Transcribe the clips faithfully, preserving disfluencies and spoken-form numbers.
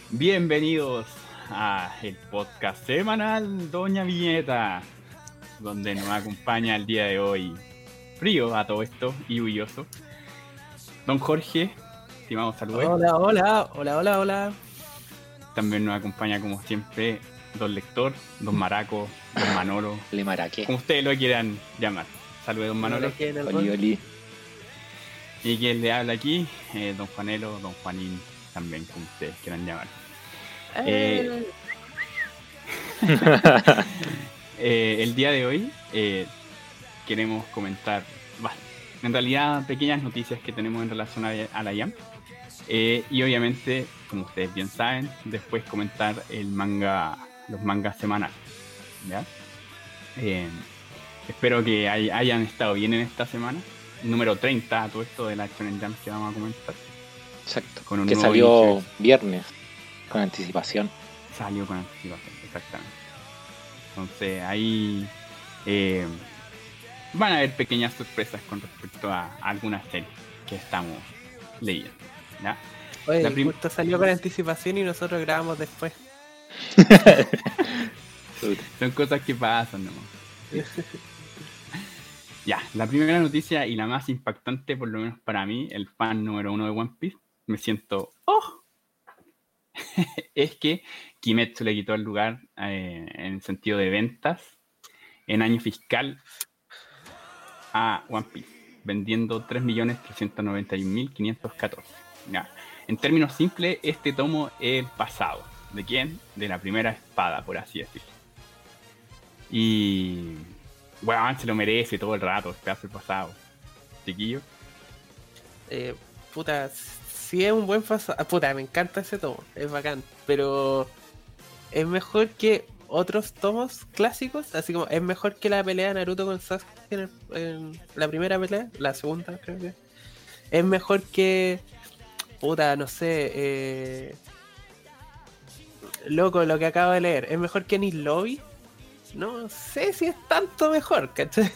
Bienvenidos a el podcast semanal Doña Viñeta, donde nos acompaña el día de hoy, frío a todo esto y lluvioso, don Jorge, estimado saludos. Hola, hola, hola, hola, hola. También nos acompaña como siempre don Lector, don Maraco, don Manolo, Le Maraque. como ustedes lo quieran llamar. Saludos don Manolo. Oli, oli. Y quien le habla aquí, eh, don Juanelo, don Juanín, también como ustedes quieran llamar. Eh, eh, el día de hoy eh, queremos comentar, bueno, en realidad pequeñas noticias que tenemos en relación a, a la I A M eh, y obviamente, como ustedes bien saben, después comentar el manga, los mangas semanales, ¿ya? Eh, espero que hay, hayan estado bien en esta semana. Número treinta, todo esto de la Shonen Jump que vamos a comentar. Exacto. Con un que nuevo salió inicio. viernes con anticipación. Salió con anticipación, exactamente. Entonces ahí eh, van a haber pequeñas sorpresas con respecto a, a algunas series que estamos leyendo, ¿ya? Oye, La prim- justo salió con anticipación y nosotros grabamos después. Son cosas que pasan nomás. Ya, la primera noticia y la más impactante, por lo menos para mí, el fan número uno de One Piece, me siento ¡oh! Es que Kimetsu le quitó el lugar eh, en el sentido de ventas en año fiscal a One Piece, vendiendo tres millones trescientos noventa y un mil quinientos catorce. Ya. En términos simples, este tomo es el pasado. ¿De quién? De la primera espada, por así decirlo. Y bueno, se lo merece todo el rato, este hace el pasado. Chiquillo. Eh, puta, sí es un buen pasado. Puta, me encanta ese tomo, es bacán. Pero es mejor que otros tomos clásicos. Así como es mejor que la pelea de Naruto con Sasuke en, el- en la primera pelea, la segunda creo que. Es mejor que, puta, no sé, eh, loco, lo que acabo de leer. Es mejor que Nis Lobby. No sé si es tanto mejor, ¿cachai?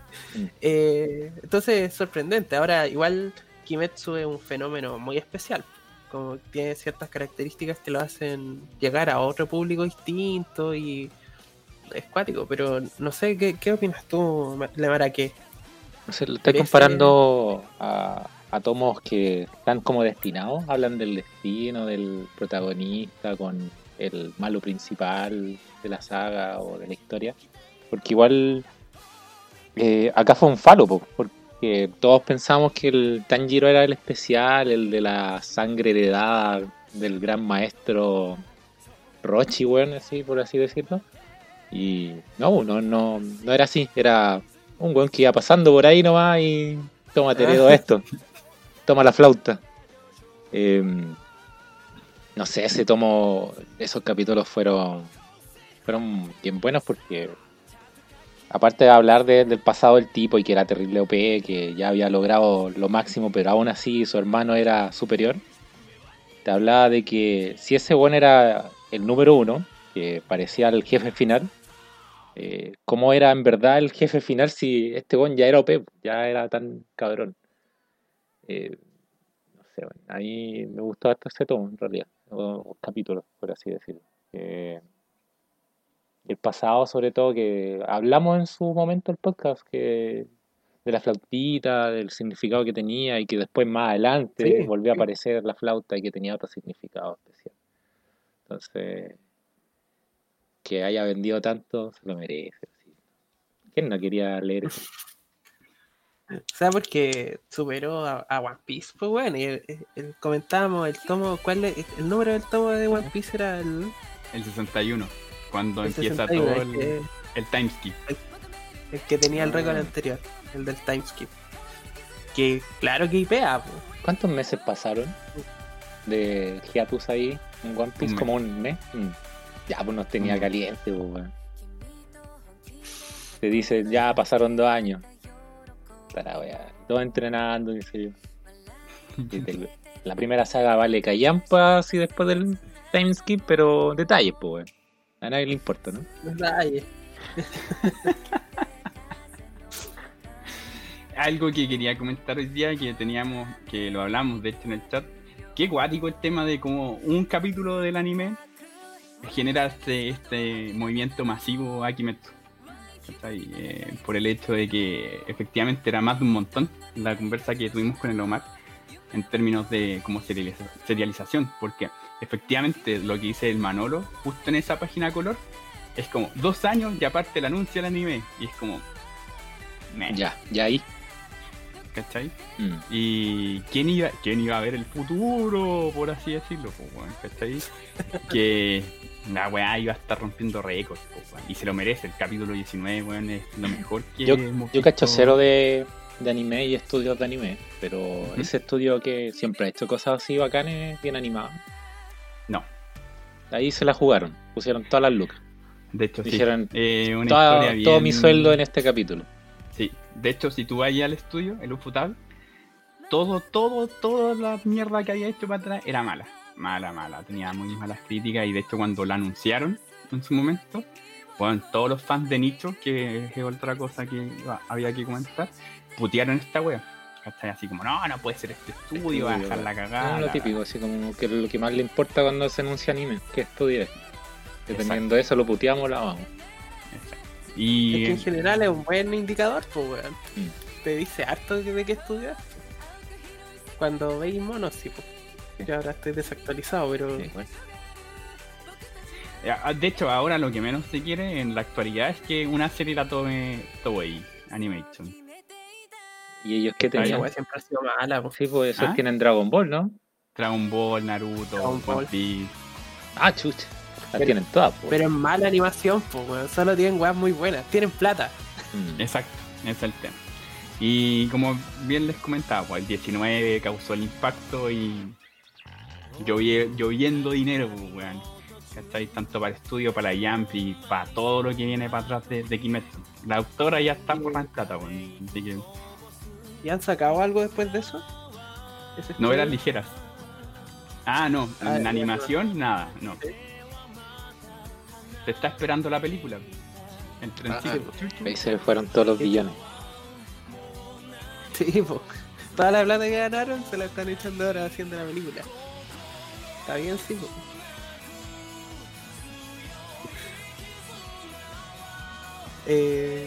Eh, entonces es sorprendente. Ahora, igual Kimetsu es un fenómeno muy especial. Como tiene ciertas características que lo hacen llegar a otro público distinto y es cuático. Pero no sé, ¿qué, qué opinas tú, Lemaraque? No sé, lo estoy ¿Crees comparando a, a tomos que están como destinados. Hablan del destino del protagonista con el malo principal de la saga o de la historia. Porque igual eh, acá fue un falo, po, porque todos pensamos que el Tanjiro era el especial, el de la sangre heredada del gran maestro Rochi, weón, así por así decirlo. Y no, no, no, no era así, era un weón que iba pasando por ahí nomás y toma, te heredo esto, toma la flauta. Eh, no sé, ese tomo, esos capítulos fueron fueron bien buenos porque aparte de hablar de- del pasado del tipo y que era terrible O P, que ya había logrado lo máximo, pero aún así su hermano era superior, te hablaba de que si ese weón era el número uno, que parecía el jefe final, eh, ¿cómo era en verdad el jefe final si este weón ya era O P, ya era tan cabrón? Eh, no sé, weón, a mí me gustó hasta ese tomo en realidad, o, o capítulos, por así decirlo. Eh, el pasado sobre todo, que hablamos en su momento el podcast, que de la flautita, del significado que tenía y que después más adelante Sí, volvió a aparecer la flauta y que tenía otro significado especial. Entonces, que haya vendido tanto, se lo merece. ¿Sí? ¿Quién no quería leer eso? o sea, porque superó a, a One Piece, pues bueno, y el, el- el- comentábamos el tomo, ¿cuál es? El número del tomo de One Piece era el, El sesenta y uno, cuando el empieza sesenta y uno, todo el el, que, el time skip. el que tenía el récord Ah. anterior, el del timeskip. Que claro que ipea, pues. ¿Cuántos meses pasaron de hiatus ahí en One Piece? Un mes. Como un mes. Mm. Ya, pues nos tenía Mm. caliente, pues, weón. Te dice, ya pasaron dos años. Para weá, todo entrenando, dice yo. Y te- la primera saga vale callampa así después del time skip, pero detalles, pues, weón. A nadie le importa, ¿no? Detalle. Algo que quería comentar hoy día, que teníamos, que lo hablamos de hecho en el chat, qué guático el tema de como un capítulo del anime genera este, este movimiento masivo a Kimetsu. Eh, por el hecho de que efectivamente era más de un montón la conversa que tuvimos con el Omar en términos de como serializa- serialización, porque efectivamente lo que dice el Manolo justo en esa página color es como dos años y aparte el anuncio del anime y es como meh, Ya, ya ahí. ¿cachai? Mm. Y quién iba, quién iba a ver el futuro, por así decirlo, pues, weón, ¿cachai? Que la weá iba a estar rompiendo récords, pues, weón, y se lo merece. El capítulo diecinueve, weón, es lo mejor que Yo, hemos yo cacho visto. cero de, de anime y estudios de anime, pero Ujú. ese estudio que siempre ha hecho cosas así bacanes, bien animadas, No, ahí se la jugaron, pusieron todas las lucas. de hecho sí. Dijeron, Eh, una Toda- historia bien... todo mi sueldo en este capítulo. Sí, de hecho si tú vas al estudio, el Ufotable, todo, todo, toda la mierda que había hecho para atrás era mala. Mala, mala, tenía muy malas críticas y de hecho cuando la anunciaron en su momento, bueno, todos los fans de nicho, que es otra cosa que iba- había que comentar, putearon esta wea. ¿Cachai? Así como, no, no puede ser este estudio, va a dejar la cagada. No, lo la- típico, así como que lo que más le importa cuando se anuncia anime, que estudia. Dependiendo de eso, lo puteamos o la vamos. Exacto. Es Y que en general es un buen indicador, pues, weón. Mm. Te dice harto de, de qué estudiar. Cuando veis monos, sí, pues. Yo ahora estoy desactualizado, pero. Sí, bueno. eh, de hecho ahora lo que menos se quiere en la actualidad es que una serie la tome Toei Animation. Y ellos que Esa Esa tenían. weá siempre ha sido mala, pues. Sí, pues esos ¿Ah? tienen Dragon Ball, ¿no? Dragon Ball, Naruto, Dragon Ball. One Piece. Ah, chucha. Las Pero- tienen todas, pues. Pero es mala animación, pues, weón. Solo tienen weas muy buenas. Tienen plata. Mm. Exacto, ese es el tema. Y como bien les comentaba, pues el diecinueve causó el impacto y llovie- lloviendo dinero, pues, weón. ¿Cachai? Tanto para el estudio, para la Jump y para todo lo que viene para atrás de, de Kimetsu. La autora ya está por la plata, weón. Así que ¿Y han sacado algo después de eso? ¿Ese novelas estudio? ligeras. Ah, no, Ah, en ya, animación nada, no. Sí. Se está esperando la película. El trencito. Ah, Ahí se fueron todos los billones. Sí, pues. Toda la plata que ganaron se la están echando ahora haciendo la película. Está bien, sí, pues. Eh.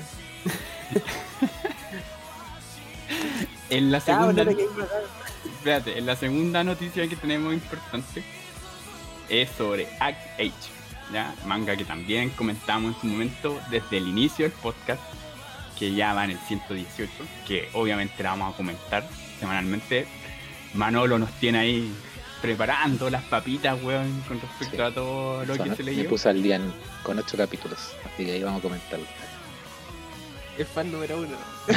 En la Ya, segunda, no te quedes matado. espérate, en la segunda noticia que tenemos importante es sobre Act H, ¿ya? Manga que también comentamos en su momento desde el inicio del podcast, que ya va en el ciento dieciocho, que obviamente la vamos a comentar semanalmente. Manolo nos tiene ahí preparando las papitas, weón, con respecto Sí. a todo lo Son- que se me leyó. puse al día en- con ocho capítulos, así que ahí vamos a comentarlo. Es fan número uno.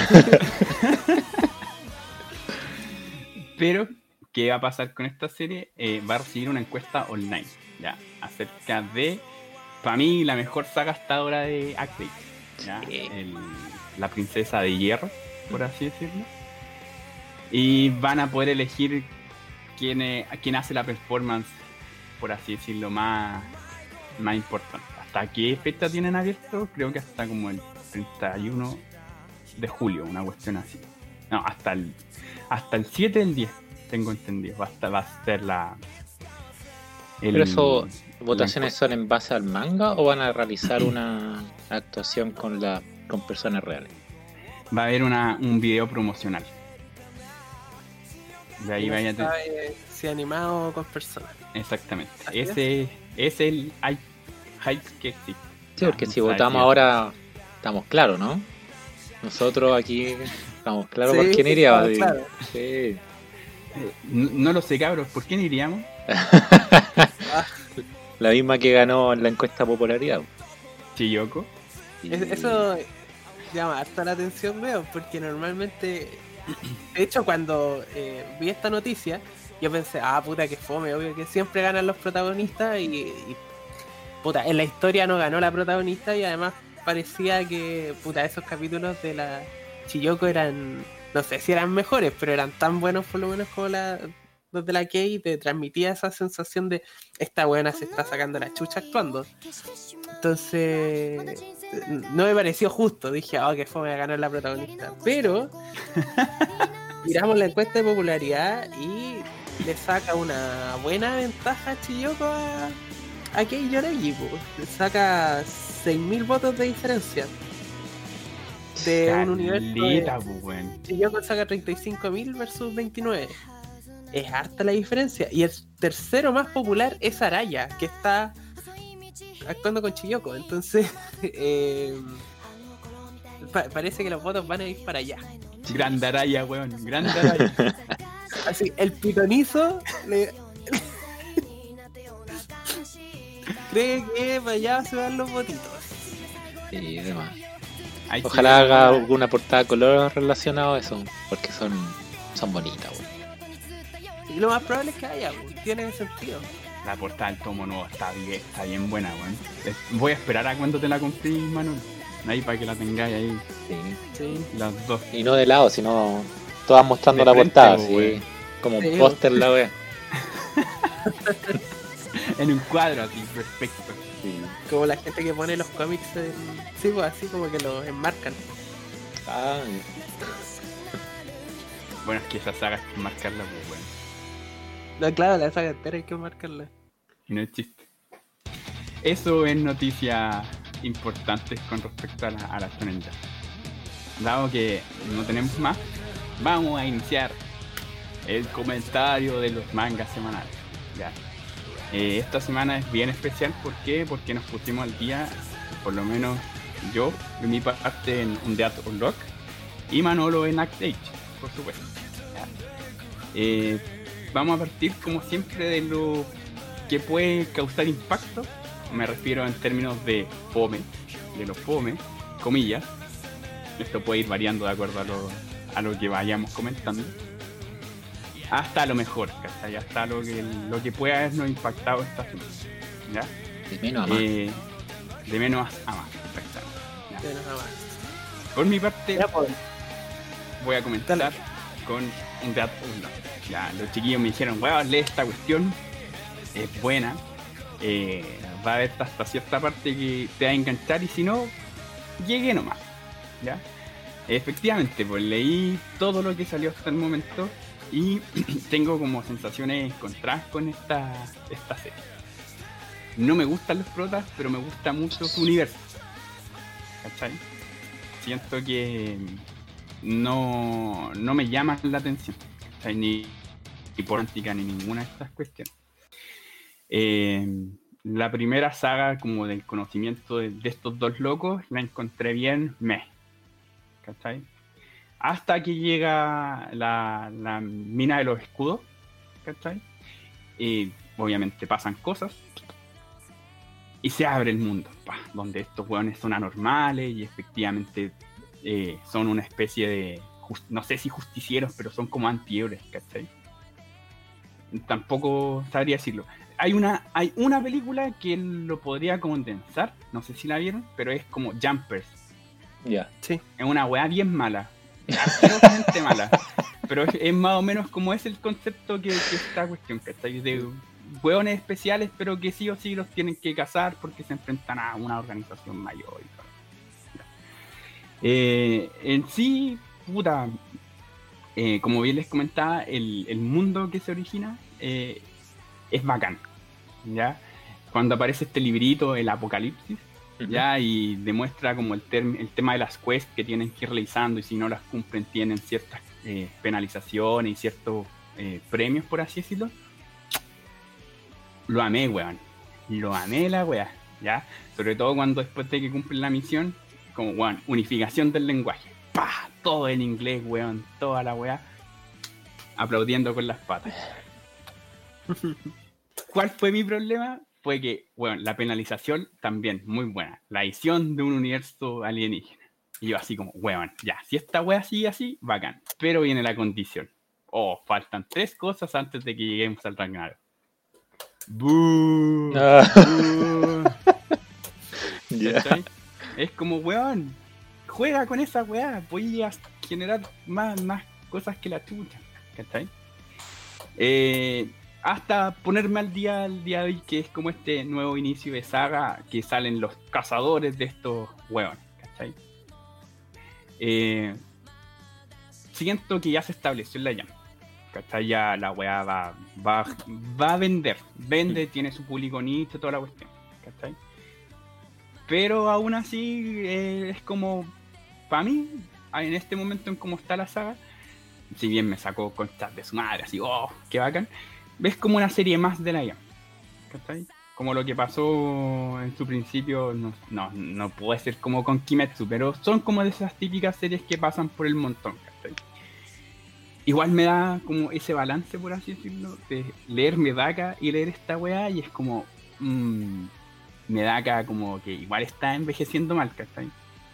Pero, ¿qué va a pasar con esta serie? Eh, va a recibir una encuesta online, ya, acerca de, para mí, la mejor saga hasta ahora de Act Eight, ya, Sí. el- la princesa de hierro, por así decirlo. Y van a poder elegir quién, es- quién hace la performance, por así decirlo, más, más importante. ¿Hasta qué fecha tienen abierto? Creo que hasta como el treinta y uno de julio, una cuestión así. No, hasta el hasta el siete del diez, tengo entendido. Hasta va a ser la. el- Pero eso, la ¿votaciones encuesta. son en base al manga o van a realizar una actuación con la con personas reales? Va a haber una, un video promocional. De ahí Y no vaya a se tener- sabe si animado o con personas. Exactamente. Así es. Ese es el hy- hype que existe. Sí, porque No si sabe votamos si- ahora, estamos claros, ¿no? Nosotros aquí estamos claros Sí, por quién iría. estamos sí. claros. Sí. No, no lo sé, cabros. ¿Por quién iríamos? La misma que ganó en la encuesta de popularidad. Chiyoko. Es- Eso llama harta la atención, veo, porque normalmente, de hecho, cuando eh, vi esta noticia, yo pensé, ah, puta, que fome, obvio que siempre ganan los protagonistas y, y, puta, en la historia no ganó la protagonista y además parecía que, puta, esos capítulos de la Chiyoko eran, no sé si eran mejores, pero eran tan buenos por lo menos como la, los de la Kei, te transmitía esa sensación de esta buena se está sacando la chucha actuando. Entonces, no me pareció justo. Dije, oh, que fue a ganar la protagonista. Pero miramos la encuesta de popularidad y le saca una buena ventaja a Chiyoko a, a Kei Yoragi, po. Le saca seis mil votos de diferencia. De un universo Caleta, de... pues, weón. Chiyoko saca treinta y cinco mil versus veintinueve. Es harta la diferencia. Y el tercero más popular es Araya, que está actuando con Chiyoko. Entonces, eh, pa- parece que los votos van a ir para allá. Grandaraya, weón. Grandaraya. Así, el pitonizo le... cree que para allá se van los votitos. Sí, demás. Hay que Ojalá ver haga ahora. alguna portada de color relacionado a eso, porque son, son bonitas, weón. Y lo más probable es que haya, pues, tiene sentido. La portada del tomo nuevo está bien, está bien buena, weón. Es- Voy a esperar a cuando te la compré, Manuel. Ahí para que la tengáis ahí, Sí. Sí. las dos. Y no de lado, sino todas mostrando De la frente, portada, po, sí. weón. Como Sí, un póster la wea. En un cuadro así, perfecto. Sí. Como la gente que pone los cómics en... Sí, pues así como que los enmarcan. Ah, Bueno, es que esa saga es marcarla, pues, weón. No, claro, la saga entera hay que marcarla. Y no es chiste. Eso es noticias importantes con respecto a la, a la Shonen Jump. Dado que no tenemos más, vamos a iniciar el comentario de los mangas semanales. Ya. Eh, esta semana es bien especial, ¿por qué? Porque nos pusimos al día, por lo menos yo, de mi parte en Undead Unlock y Manolo en Act Age, por supuesto. Ya. Eh, vamos a partir como siempre de lo que puede causar impacto. Me refiero en términos de fome, de los fome, comillas. Esto puede ir variando de acuerdo a lo, a lo que vayamos comentando. Hasta lo mejor, ¿cachai? Hasta lo que, lo que pueda habernos impactado esta semana. ¿Ya? de menos a más. Eh, de menos a más, exactamente. ¿Ya? De nada más. Por mi parte, Ya, pues, voy a comentar Dale. con un Dead Unlock. Ya, los chiquillos me dijeron, weón, lee esta cuestión, es buena, eh, va a haber hasta cierta parte que te va a enganchar y si no, llegué nomás. ¿Ya? Efectivamente, pues leí todo lo que salió hasta el momento y tengo como sensaciones encontradas con esta, esta serie. No me gustan los protas, pero me gusta mucho su universo. ¿Cachai? Siento que no, no me llaman la atención, ¿cachai? Ni, ni por antica ni ninguna de estas cuestiones. Eh, la primera saga como del conocimiento de, de estos dos locos la encontré bien meh, ¿cachai? Hasta que llega la, la mina de los escudos, ¿cachai? Y obviamente pasan cosas y se abre el mundo, pa, donde estos hueones son anormales y efectivamente eh, son una especie de, just, no sé si justicieros, pero son como antihéroes, ¿cachai? Tampoco sabría decirlo. Hay una, hay una película que lo podría condensar, no sé si la vieron, pero es como Jumpers. Ya. sí. Es una weá bien mala, asquerosamente mala, pero es, es más o menos como es el concepto que, que esta cuestión, ¿cachai? De hueones especiales, pero que sí o sí los tienen que cazar porque se enfrentan a una organización mayor y todo. Eh, en sí, puta, eh, como bien les comentaba, el, el mundo que se origina eh, es bacán, ¿ya? Cuando aparece este librito, el Apocalipsis, ya, y demuestra como el, term- el tema de las quests que tienen que ir realizando y si no las cumplen tienen ciertas eh, penalizaciones y ciertos eh, premios, por así decirlo. Lo amé, weón. Lo amé la weá, ya. Sobre todo cuando después de que cumplen la misión, como, weón, unificación del lenguaje. ¡Pah! Todo en inglés, weón. Toda la weá. Aplaudiendo con las patas. ¿Cuál fue mi problema? Fue que, bueno, la penalización también, muy buena. La edición de un universo alienígena. Y yo así como, weón, ya, si esta wea sigue así, bacán. Pero viene la condición. Oh, faltan tres cosas antes de que lleguemos al Ragnarok. ¡Buu! Ah. ¡Buu! Ya. ¿Cachai? Es como, weón, juega con esa weá, podías generar más, más cosas que la chucha, ¿cachai? Eh, hasta ponerme al día al día de hoy, que es como este nuevo inicio de saga, que salen los cazadores de estos weones, ¿cachai? Eh, siento que ya se estableció en la llama, ¿cachai? Ya la weá va, va, va a vender, vende, tiene su público nicho, toda la cuestión, ¿cachai? Pero aún así eh, es como, para mí, en este momento en cómo está la saga, si bien me sacó conchas de su madre, así, oh, qué bacán, ves como una serie más de la I A M, ¿cachai? Como lo que pasó en su principio, no, no, no puede ser como con Kimetsu, pero son como de esas típicas series que pasan por el montón, ¿cachai? Igual me da como ese balance, por así decirlo, de leer Medaka y leer esta weá, y es como, mmm, Medaka como que igual está envejeciendo mal, ¿cachai?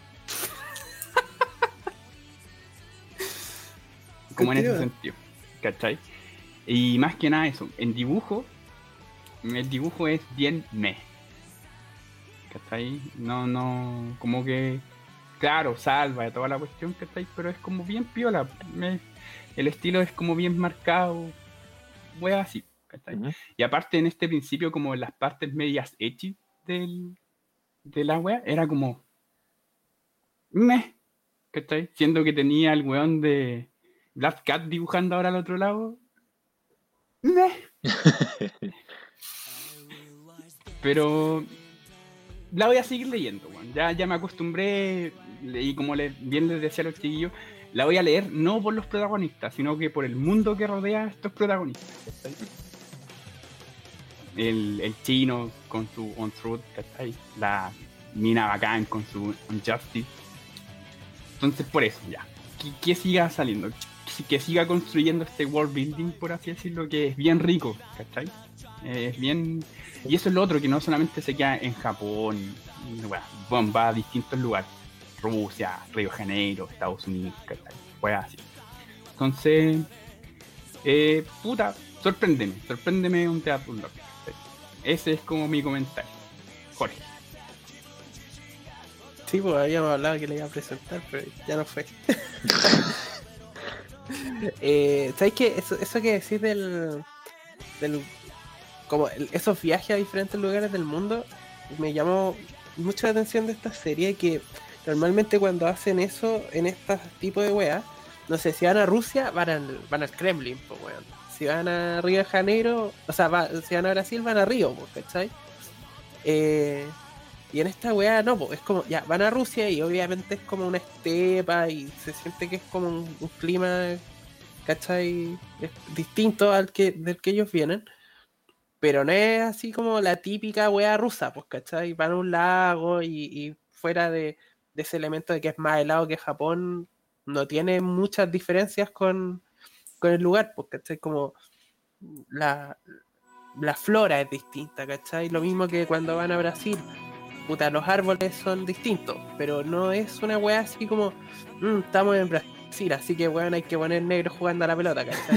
Como en ese sentido, ¿cachai? Y más que nada eso, en dibujo, el dibujo es bien meh, ¿cachai? No, no, como que, claro, salva de toda la cuestión, ¿cachai? Pero es como bien piola, me, el estilo es como bien marcado, wea así, ¿cachai? Uh-huh. Y aparte en este principio, como en las partes medias ecchi del, de la wea, era como meh, ¿cachai? Siendo que tenía el weón de Black Cat dibujando ahora al otro lado, meh. Pero la voy a seguir leyendo, weón. Ya, ya me acostumbré, y como le, bien les decía a los chiquillos, la voy a leer no por los protagonistas, sino que por el mundo que rodea a estos protagonistas, ¿cachai? El, el chino con su On Truth, ¿cachai? La mina bacán con su Unjustice. Entonces por eso, ya. Que, que siga saliendo, que, que siga construyendo este world building, por así decirlo, que es bien rico, ¿cachai? Es bien... Y eso es lo otro, que no solamente se queda en Japón, bueno, va a distintos lugares. Rusia, Río de Janeiro, Estados Unidos, ¿cachai? Pues así. Entonces, eh, puta, sorpréndeme, sorpréndeme un teatro loco. Ese es como mi comentario. Jorge. Sí, pues habíamos hablado que le iba a presentar, pero ya no fue. eh, ¿Sabes qué? Eso, eso que decís del... del como el, esos viajes a diferentes lugares del mundo, me llamó mucho la atención de esta serie, que normalmente cuando hacen eso en estos tipos de weas, no sé, si van a Rusia, van al, van al Kremlin, pues weón. Si van a Río de Janeiro, o sea, va, si van a Brasil, van a Río, pues, ¿cachai? Eh, y en esta wea no, pues es como, ya, van a Rusia y obviamente es como una estepa y se siente que es como un, un clima, ¿cachai? Es distinto al que, del que ellos vienen. Pero no es así como la típica wea rusa, pues, ¿cachai? Van a un lago y, y fuera de, de ese elemento de que es más helado que Japón, no tiene muchas diferencias con, con el lugar, pues, ¿cachai? Como la, la flora es distinta, ¿cachai? Lo mismo que cuando van a Brasil, puta, los árboles son distintos, pero no es una wea así como, mmm, estamos en Brasil, así que weón, hay que poner negro jugando a la pelota, ¿cachai?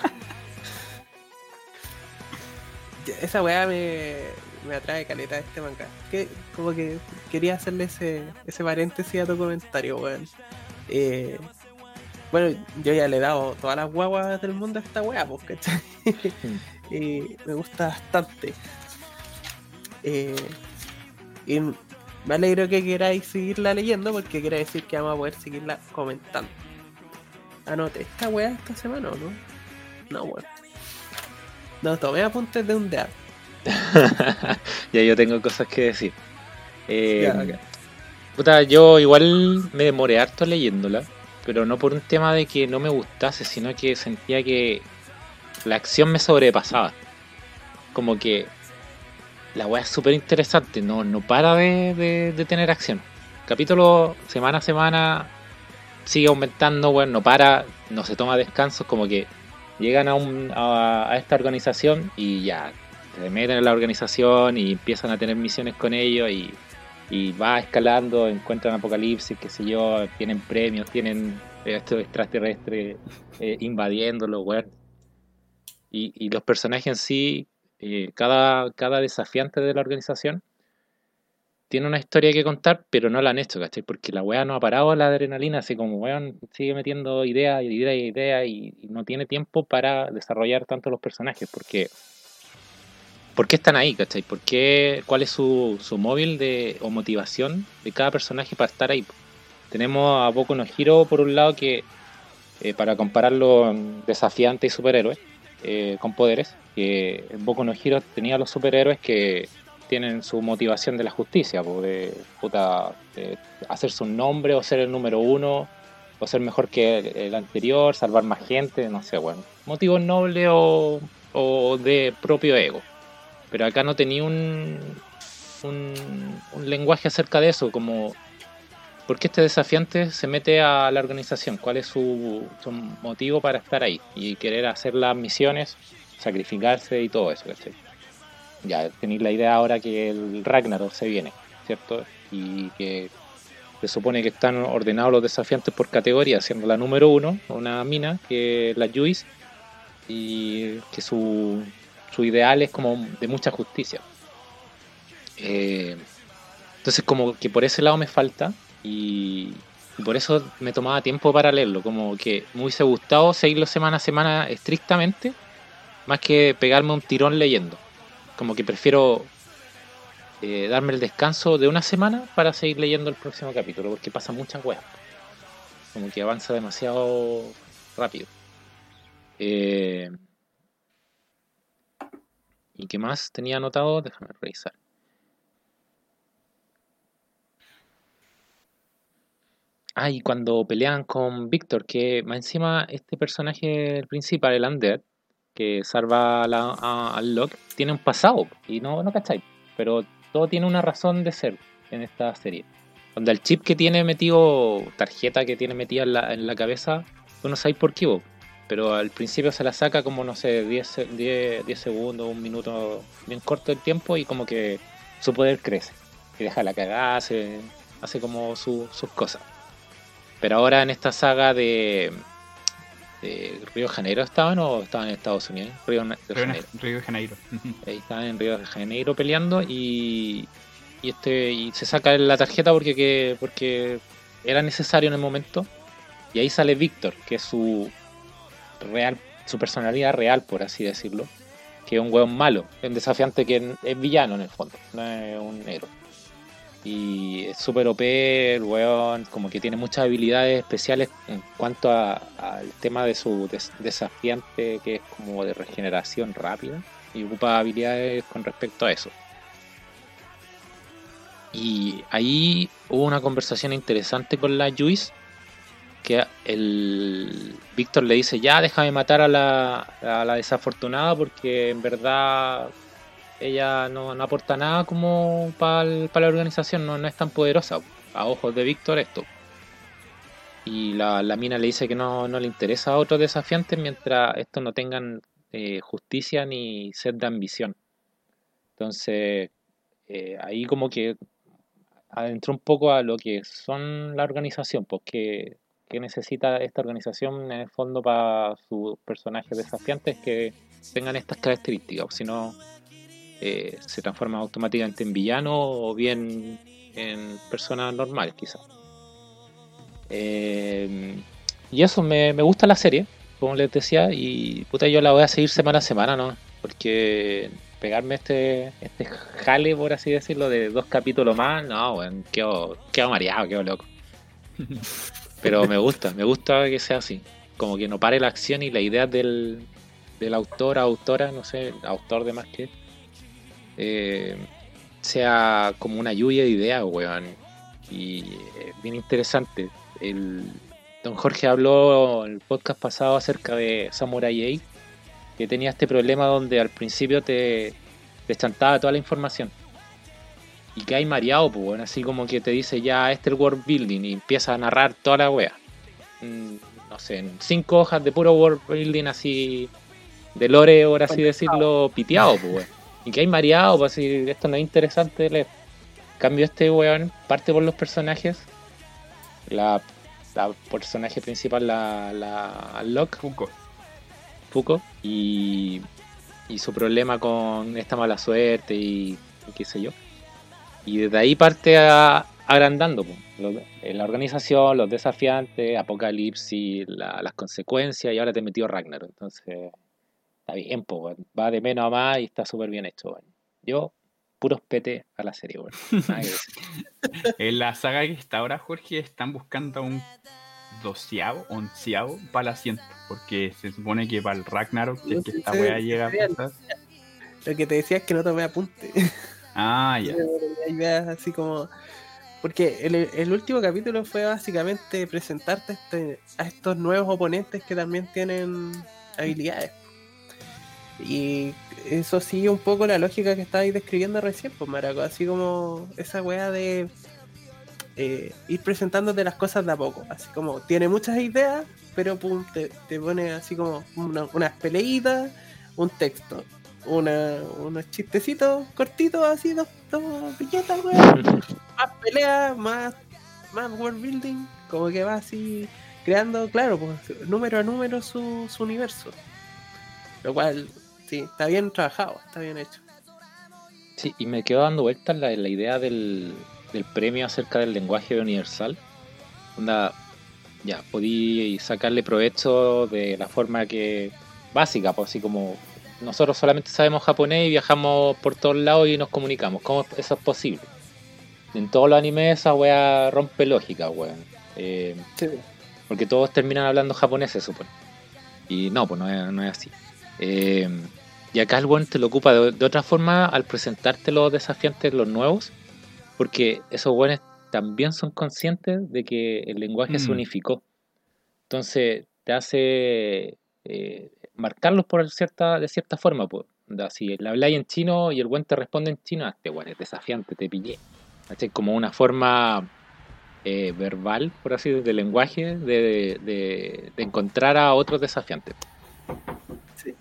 Esa weá me, me atrae caleta de este manga. Que como que quería hacerle ese, ese paréntesis a tu comentario, weón. Eh, bueno, yo ya le he dado todas las guaguas del mundo a esta weá, pues, ¿cachai? eh, me gusta bastante. Eh, y me alegro que queráis seguirla leyendo, porque quiere decir que vamos a poder seguirla comentando. Anote, ¿esta weá esta semana o no? No, weón. No, tomé apuntes de un dead. Ya yo tengo cosas que decir. Eh, ya, okay. Puta, yo igual me demoré harto leyéndola, pero no por un tema de que no me gustase, sino que sentía que la acción me sobrepasaba. Como que la weá es súper interesante, no, no para de, de, de tener acción. Capítulo semana a semana sigue aumentando, weón, no para, no se toma descansos, como que llegan a, un, a, a esta organización y ya se meten en la organización y empiezan a tener misiones con ellos y, y va escalando, encuentran apocalipsis, qué sé yo, tienen premios, tienen estos extraterrestres eh, invadiéndolo, weón. Y, y los personajes en sí, eh, cada, cada desafiante de la organización tiene una historia que contar, pero no la han hecho, ¿cachai? Porque la weá no ha parado la adrenalina, así como weón sigue metiendo ideas y ideas y ideas y, y no tiene tiempo para desarrollar tanto los personajes, porque ¿por qué están ahí, cachai? ¿Por qué, ¿Cuál es su, su móvil de, o motivación de cada personaje para estar ahí? Tenemos a Boku no Hero por un lado que eh, para compararlo desafiante y superhéroes eh, con poderes, que en Boku no Hero tenía los superhéroes que tienen su motivación de la justicia, po, de, puta, de hacerse un nombre o ser el número uno o ser mejor que el, el anterior, salvar más gente, no sé, bueno, motivos nobles o, o de propio ego. Pero acá no tenía un, un, un lenguaje acerca de eso, como ¿por qué este desafiante se mete a la organización? ¿Cuál es su, su motivo para estar ahí? Y querer hacer las misiones, sacrificarse y todo eso, ¿cachai? Ya tenéis la idea ahora que el Ragnarok se viene, ¿cierto? Y que se supone que están ordenados los desafiantes por categoría, siendo la número uno una mina, que es la Juice, y que su, su ideal es como de mucha justicia. Eh, entonces como que por ese lado me falta, y, y por eso me tomaba tiempo para leerlo, como que me hubiese gustado seguirlo semana a semana estrictamente, más que pegarme un tirón leyendo. Como que prefiero eh, darme el descanso de una semana para seguir leyendo el próximo capítulo, porque pasa muchas weas. Como que avanza demasiado rápido. Eh, ¿Y qué más tenía anotado? Déjame revisar. Ah, y cuando pelean con Víctor, que más encima este personaje el principal, el Undead, que salva a la- a- al Locke, tiene un pasado, y no, no cacháis, pero todo tiene una razón de ser en esta serie. Donde el chip que tiene metido, tarjeta que tiene metida en la, en la cabeza, tú no sabes por qué, vos, pero al principio se la saca como, no sé, diez, se- diez, diez segundos, un minuto, bien corto el tiempo, y como que su poder crece, y deja la cagada, hace, hace como su- sus cosas. Pero ahora en esta saga de, de Río de Janeiro estaban o estaban en Estados Unidos. Río de Río, Janeiro. Río de Janeiro. Ahí estaban en Río de Janeiro peleando y, y este y se saca la tarjeta porque que, porque era necesario en el momento. Y ahí sale Víctor, que es su real, su personalidad real, por así decirlo. Que es un weón malo, es un desafiante que es villano en el fondo, no es un héroe. Y es súper O P, el weón, como que tiene muchas habilidades especiales en cuanto a- al tema de su des- desafiante, que es como de regeneración rápida, y ocupa habilidades con respecto a eso. Y ahí hubo una conversación interesante con la Juice, que el Víctor le dice, ya déjame matar a la, a la desafortunada porque en verdad ella no, no aporta nada como para la organización, no, no es tan poderosa a ojos de Víctor esto. Y la, la mina le dice que no, no le interesa a otros desafiantes mientras estos no tengan eh, justicia ni sed de ambición. Entonces eh, ahí como que adentró un poco a lo que son la organización, pues que, que necesita esta organización en el fondo para sus personajes desafiantes que tengan estas características, si no eh, se transforman automáticamente en villanos o bien en personas normales quizás. Eh, y eso, me, me gusta la serie, como les decía, y puta, yo la voy a seguir semana a semana, ¿no? Porque pegarme este, este jale, por así decirlo, de dos capítulos más, no, bueno, quedo, quedo mareado, quedo loco. Pero me gusta, me gusta que sea así. Como que no pare la acción y la idea del, del autor, autora, no sé, autor de más que, eh, sea como una lluvia de ideas, weón. Y eh, bien interesante. El Don Jorge habló en el podcast pasado acerca de Samurai ocho, que tenía este problema donde al principio te, te chantaba toda la información. Y que hay mareado, pues, bueno, así como que te dice ya este es el world building y empieza a narrar toda la wea. Mm, no sé, en cinco hojas de puro world building así, de lore, por así decirlo, piteado, pues, weón. Y que hay mareado, pues así, esto no es interesante de leer. En cambio, este weón parte por los personajes. La, la personaje principal, la, la Locke, Fuco. Fuko, y, y su problema con esta mala suerte y, y qué sé yo. Y desde ahí parte a, agrandando po, lo- la organización, los desafiantes, Apocalipsis, la- las consecuencias, y ahora te metió Ragnarok. Entonces, está bien, po, weón. Va de menos a más y está súper bien hecho, weón. Yo, puros pete a la serie, weón. Nada que decir. En la saga que está ahora, Jorge, están buscando a un doceavo, onceavo para el asiento, porque se supone que para el Ragnarok, si es que esta Sí, weá sí, llega a sí, pasar. Lo que te decía es que no tomé apunte. Ah, ya. Hay ideas así como. Porque el, el último capítulo fue básicamente presentarte a, este, a estos nuevos oponentes que también tienen habilidades. Y eso sigue un poco la lógica que estabais describiendo recién, pues Maraco. Así como esa weá de eh, ir presentándote las cosas de a poco. Así como tiene muchas ideas, pero pum, te, te pone así como una, unas peleitas, un texto. Una, unos chistecitos cortitos, así, dos, dos viñetas, weón. Más peleas, más, más world building, como que va así creando, claro, pues número a número su, su universo. Lo cual, sí, está bien trabajado, está bien hecho. Sí, y me quedo dando vueltas la, la idea del, del premio acerca del lenguaje universal. Onda, ya, podí sacarle provecho de la forma que básica, pues así como nosotros solamente sabemos japonés y viajamos por todos lados y nos comunicamos. ¿Cómo eso es posible? En todos los animes esa wea rompe lógica, weón. Eh, Sí. porque todos terminan hablando japonés, se supone. Y no, pues no es, no es así. Eh, y acá el weón te lo ocupa de, de otra forma al presentarte los desafiantes, los nuevos, porque esos weones también son conscientes de que el lenguaje Mm. se unificó. Entonces te hace eh, marcarlos por cierta, de cierta forma. Pues. Onda, si le habláis en chino y el weón te responde en chino, este weón es desafiante, te pillé. ¿Cachai? Como una forma eh, verbal, por así decirlo, de lenguaje, de, de, de encontrar a otros desafiantes. Sí.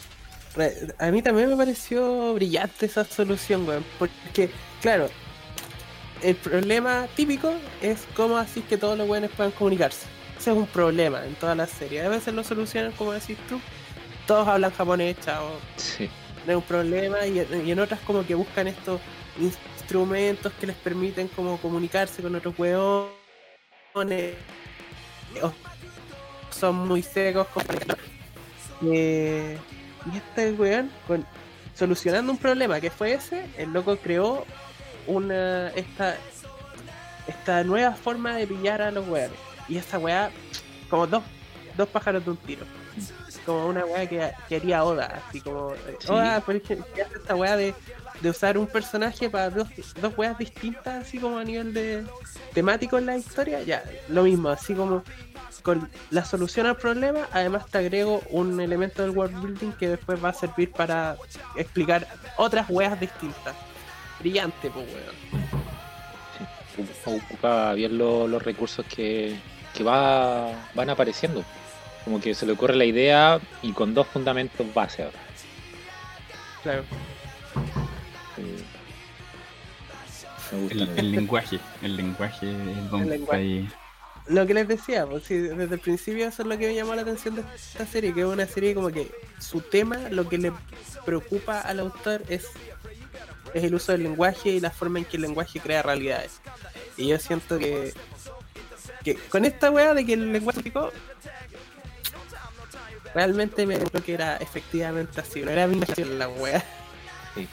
A mí también me pareció brillante esa solución, weón. Porque, claro, el problema típico es cómo hacer que todos los weones puedan comunicarse. Ese es un problema en todas las series. A veces lo solucionan, como decís tú, todos hablan japonés, chao. Sí. No es un problema. Y, y en otras como que buscan estos instrumentos que les permiten como comunicarse con otros weones. O son muy secos. Como... Eh, y este weón, con, solucionando un problema que fue ese, el loco creó una esta esta nueva forma de pillar a los weones. Y esa weá, como dos, dos pájaros de un tiro. Como una weá que, que haría Oda, así como Sí. Oda, por ejemplo, que hace esta weá de, de usar un personaje para dos, dos weas distintas, así como a nivel de temático en la historia, ya, lo mismo, así como con la solución al problema, además te agrego un elemento del world building que después va a servir para explicar otras weas distintas. Brillante, pues weón. Sí. Ocupa bien lo, los recursos que, que va, van apareciendo. Como que se le ocurre la idea y con dos fundamentos base ahora. Claro. Eh, me gusta, El, me gusta. el lenguaje, el lenguaje es donde El está lenguaje. ahí. Lo que les decía, pues sí, desde el principio eso es lo que me llamó la atención de esta serie, que es una serie como que su tema, lo que le preocupa al autor es, es el uso del lenguaje y la forma en que el lenguaje crea realidades. Y yo siento que, que con esta weá de que el lenguaje picó, realmente me creo que era efectivamente así, no era mi imaginación la weá. Sí.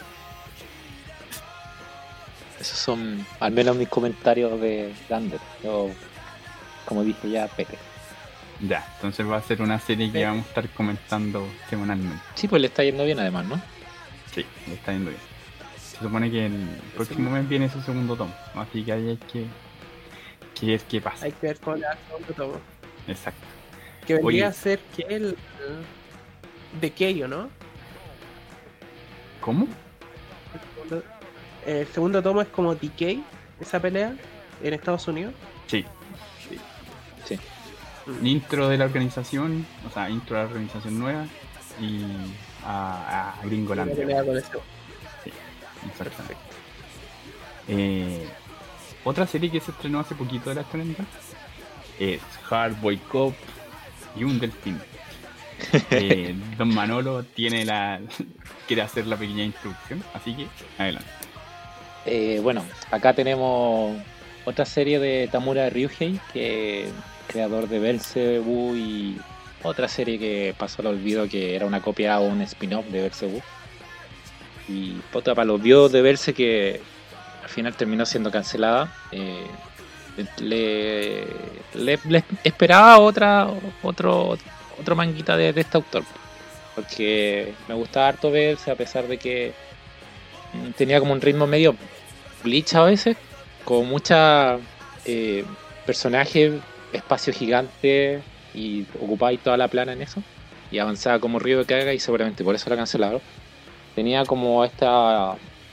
Esos son al menos mis comentarios de Gander. Yo, como dije ya, Pepe. Ya, entonces va a ser una serie que Sí. vamos a estar comentando semanalmente. Sí, pues le está yendo bien además, ¿no? Sí, le está yendo bien. Se supone que el próximo mes viene su segundo tomo, así que ahí hay que, que ver qué pasa. Hay que ver cómo le va el segundo tomo. Exacto. Que vendría Oye. a ser que el de Keio, ¿no? ¿Cómo? El segundo, el segundo tomo es como D K, esa pelea en Estados Unidos. Sí. Sí. Intro de la organización, o sea, intro de la organización nueva y a, a Una Gringolandia. pelea con ese. Sí, exactamente. Eh, otra serie que se estrenó hace poquito de la treinta es Hard Boy Cop y un delfín. Eh, Don Manolo tiene la quiere hacer la pequeña introducción, así que adelante. Eh, bueno, acá tenemos otra serie de Tamura Ryuhei, que es creador de Belzebú, y otra serie que pasó al olvido, que era una copia o un spin-off de Belzebú. Y otra para los viudos de Belze, que al final terminó siendo cancelada. Eh, le, le, le esperaba otra otro otro manguita de, de este autor, porque me gustaba harto verse, a pesar de que tenía como un ritmo medio Bleach a veces, con mucha eh, personajes, espacio gigante, y ocupaba toda la plana en eso, y avanzaba como río de caga, y seguramente por eso la cancelaron. Tenía como esta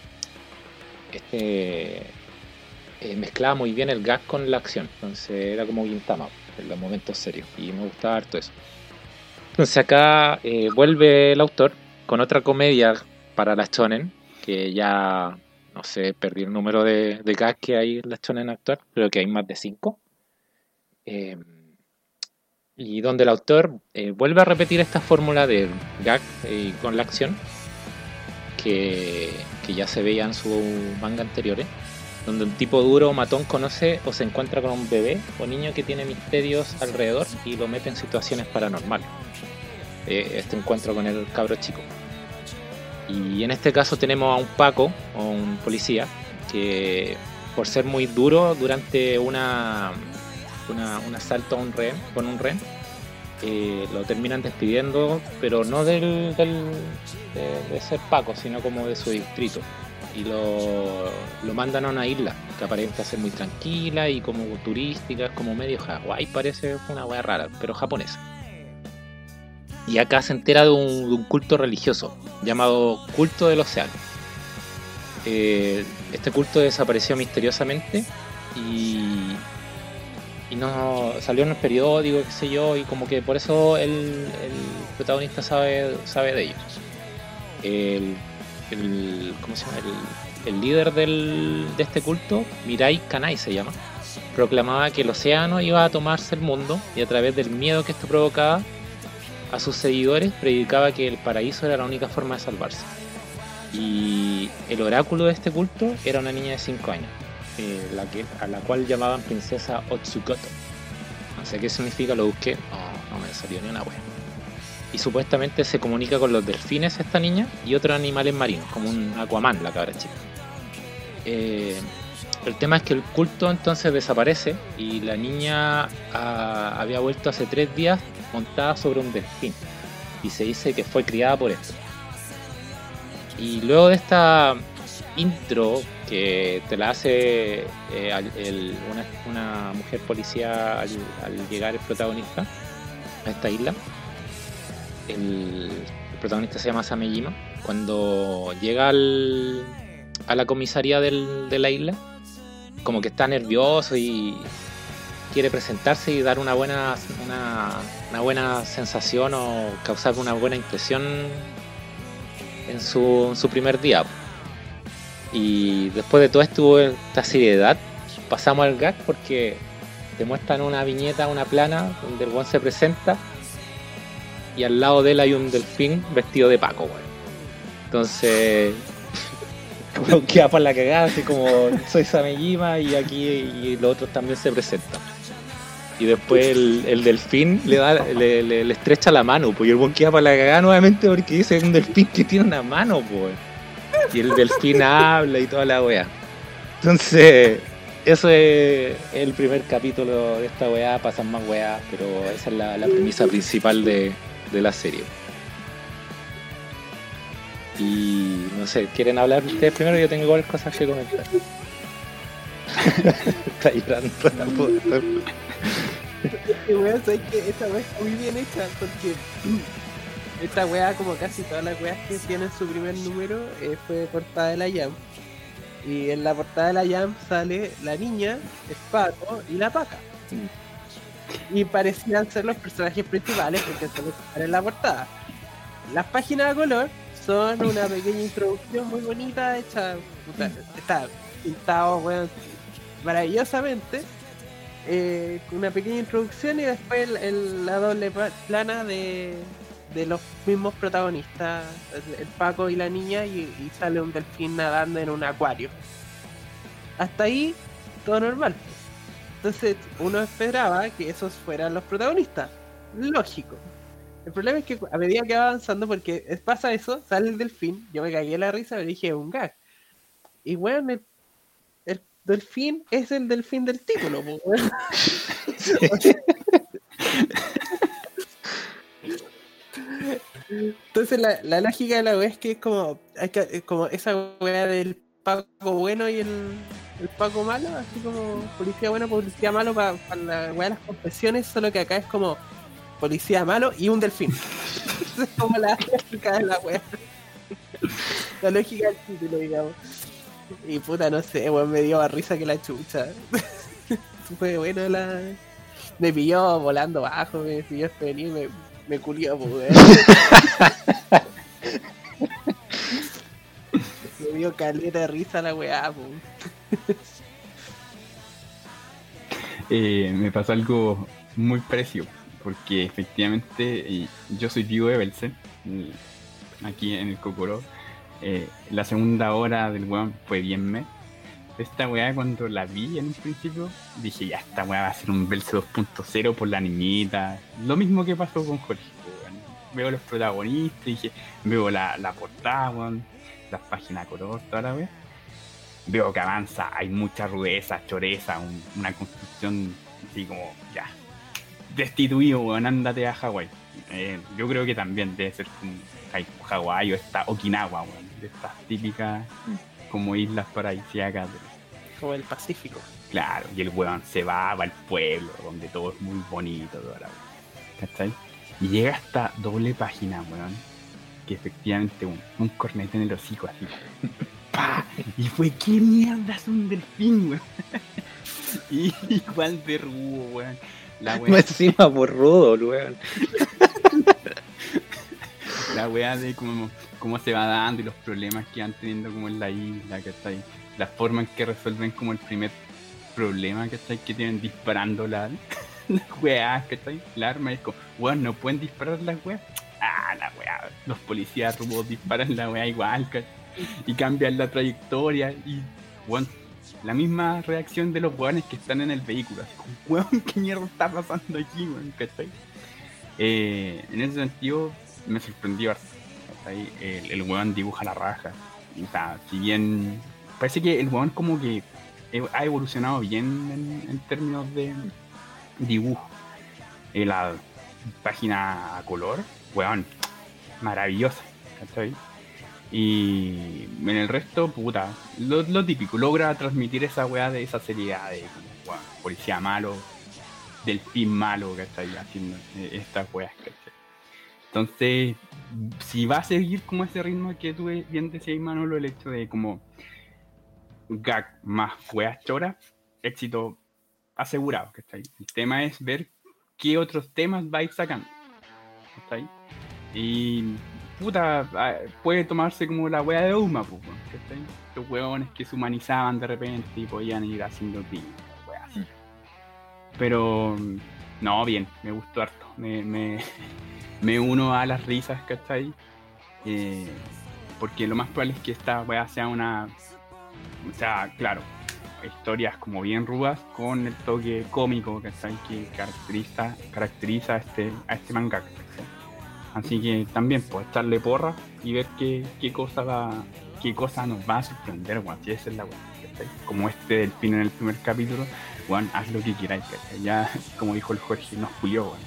este eh, mezclaba muy bien el gag con la acción, entonces era como Gintama en los momentos serios, y me gustaba harto eso. Entonces acá eh, vuelve el autor con otra comedia para la shonen, que ya no sé, perdí el número de, de gags que hay en la shonen actual, creo que hay más de cinco, eh, y donde el autor eh, vuelve a repetir esta fórmula de gag eh, con la acción que, que ya se veía en su manga anteriores, donde un tipo duro o matón conoce o se encuentra con un bebé o niño que tiene misterios alrededor y lo mete en situaciones paranormales. Eh, este encuentro con el cabro chico. Y en este caso tenemos a un Paco, o un policía, que por ser muy duro durante una, una un asalto a un rehén, con un rehén, eh, lo terminan despidiendo, pero no del, del de, de ser Paco, sino como de su distrito. Y lo, lo mandan a una isla que aparenta ser muy tranquila y como turística, como medio Hawái, parece una wea rara, pero japonesa. Y acá se entera de un, de un culto religioso llamado Culto del Océano. Eh, este culto desapareció misteriosamente y, y no salió en el periódico, qué sé yo, y como que por eso el, el protagonista sabe, sabe de ellos. El, el, ¿cómo se llama? El, el líder del, de este culto, Mirai Kanai se llama, proclamaba que el océano iba a tomarse el mundo, y a través del miedo que esto provocaba a sus seguidores predicaba que el paraíso era la única forma de salvarse. Y el oráculo de este culto era una niña de cinco años, eh, la que, a la cual llamaban princesa Otsukoto. No sé qué significa, lo busqué, no, no me salió ni una wea. Y supuestamente se comunica con los delfines esta niña y otros animales marinos, como un Aquaman, la cabra chica. Eh, el tema es que el culto entonces desaparece y la niña ah, había vuelto hace tres días montada sobre un delfín, y se dice que fue criada por esto. Y luego de esta intro que te la hace eh, al, el, una, una mujer policía al, al llegar el protagonista a esta isla, el, el protagonista se llama Samejima. Cuando llega al, a la comisaría del, de la isla, como que está nervioso y quiere presentarse y dar una buena una, una buena sensación o causar una buena impresión en su, en su primer día. Y después de toda esto, esta seriedad, pasamos al gag porque te muestran una viñeta, una plana donde el weón se presenta y al lado de él hay un delfín vestido de Paco, weón. Entonces queda para la cagada, así como soy Samejima y aquí y los otros también se presentan. Y después el, el delfín le da le, le, le estrecha la mano, pues, y el buen queda para la cagada nuevamente porque dice que es un delfín que tiene una mano, pues. Y el delfín habla y toda la wea. Entonces, eso es el primer capítulo de esta wea. Pasan más weas, pero esa es la, la premisa principal de, de la serie. Y no sé, ¿quieren hablar ustedes primero? Yo tengo varias cosas que comentar. Está llorando la puta. Es que weón, sabes que esta wea está muy bien hecha, porque esta wea, como casi todas las weas que tienen su primer número, eh, fue portada de la Jump. Y en la portada de la Jump sale la niña, el Paco y la Paca. Y parecían ser los personajes principales porque son los que están en la portada. Las páginas a color son una pequeña introducción muy bonita hecha. Puta, está pintado, weón, maravillosamente. Eh, una pequeña introducción y después el, el, la doble plana de, de los mismos protagonistas, el, el Paco y la niña, y, y sale un delfín nadando en un acuario. Hasta ahí todo normal. Entonces uno esperaba que esos fueran los protagonistas, lógico. El problema es que a medida que va avanzando, porque pasa eso, sale el delfín, yo me cagué la risa, pero dije un gag. Y bueno, el, el delfín es el delfín del título, po, weón. Entonces la, la lógica de la wea es que es como, hay que, es como esa wea del Paco bueno y el, el Paco malo, así como policía bueno, policía malo para pa la wea de las confesiones, solo que acá es como policía malo y un delfín. Es como la lógica de la wea. La lógica del título, digamos. Y puta, no sé, weón, me dio más risa que la chucha. Fue bueno la... Me pilló volando bajo, me pilló venir, me, me culió, pues, weón. Me dio caleta de risa la weá, pues. Eh, me pasó algo muy parecido, porque efectivamente eh, yo soy Diego Ebelsen, aquí en el Cocoró. Eh, la segunda hora del weón fue bien me. Esta weá cuando la vi en un principio dije ya esta weá va a ser un Belce dos punto cero por la niñita. Lo mismo que pasó con Jorge, weón. Veo los protagonistas, dije, veo la, la portada, weón, las páginas color, toda la weá. Veo que avanza, hay mucha rudeza, choreza, un, una construcción así como ya. Destituido, weón, ándate a Hawái. Eh, yo creo que también debe ser un Hawái o esta Okinawa, weón, de estas típicas como islas paradisíacas de... Como el Pacífico. Claro, y el weón se va, va al pueblo, donde todo es muy bonito, toda la weón. ¿Cachai? Y llega esta doble página, weón, que efectivamente un, un cornete en el hocico así. ¡Pah! Y fue, ¿qué mierda es un delfín, weón? Y igual de rudo, weón. La weá... encima por rudo, weón. La weá de cómo, cómo se va dando y los problemas que van teniendo como en la isla, ¿cachai? La forma en que resuelven como el primer problema, ¿cachai? Que tienen disparando la, las weas, ¿cachai? La arma es como, weón, no pueden disparar las weas. Ah, la weá, los policías robots disparan la weá igual, ¿cachai? Y cambian la trayectoria y, weón, la misma reacción de los weones que están en el vehículo. Así como, weón, ¿qué mierda está pasando aquí, weón? ¿Cachai? Eh, en ese sentido me sorprendió harto. El, el weón dibuja la raja. Y, o sea, si bien parece que el weón como que ha evolucionado bien en, en términos de dibujo. En la página a color, weón, maravillosa, ¿cachai? Y en el resto, puta, lo, lo típico, logra transmitir esa weá de esa seriedad de como, weón, policía malo, delfín malo, ¿cachai? Haciendo estas weas, ¿cachai? Entonces, si va a seguir como ese ritmo que tú bien decías, Manolo, el hecho de como gag más weas choras, éxito asegurado, ¿cachai? El tema es ver qué otros temas va a ir sacando, ¿cachai? Y puta, puede tomarse como la wea de Uma, pues, ¿cachai? Estos weones que se humanizaban de repente y podían ir haciendo bien, weas así. Pero no, bien, me gustó harto. Me, me, me uno a las risas, ¿cachai? Eh, porque lo más probable es que esta wea sea una... O sea, claro, historias como bien rudas con el toque cómico, ¿cachai? Que caracteriza, caracteriza a este, a este manga, ¿cachai? Así que también, pues, echarle porra y ver qué, qué cosa va, qué cosa nos va a sorprender, weón. Si esa es la wea, ¿cachai? Como este delfín en el primer capítulo, weón, haz lo que queráis, ¿cachai? Ya, como dijo el Jorge, nos culió, weón.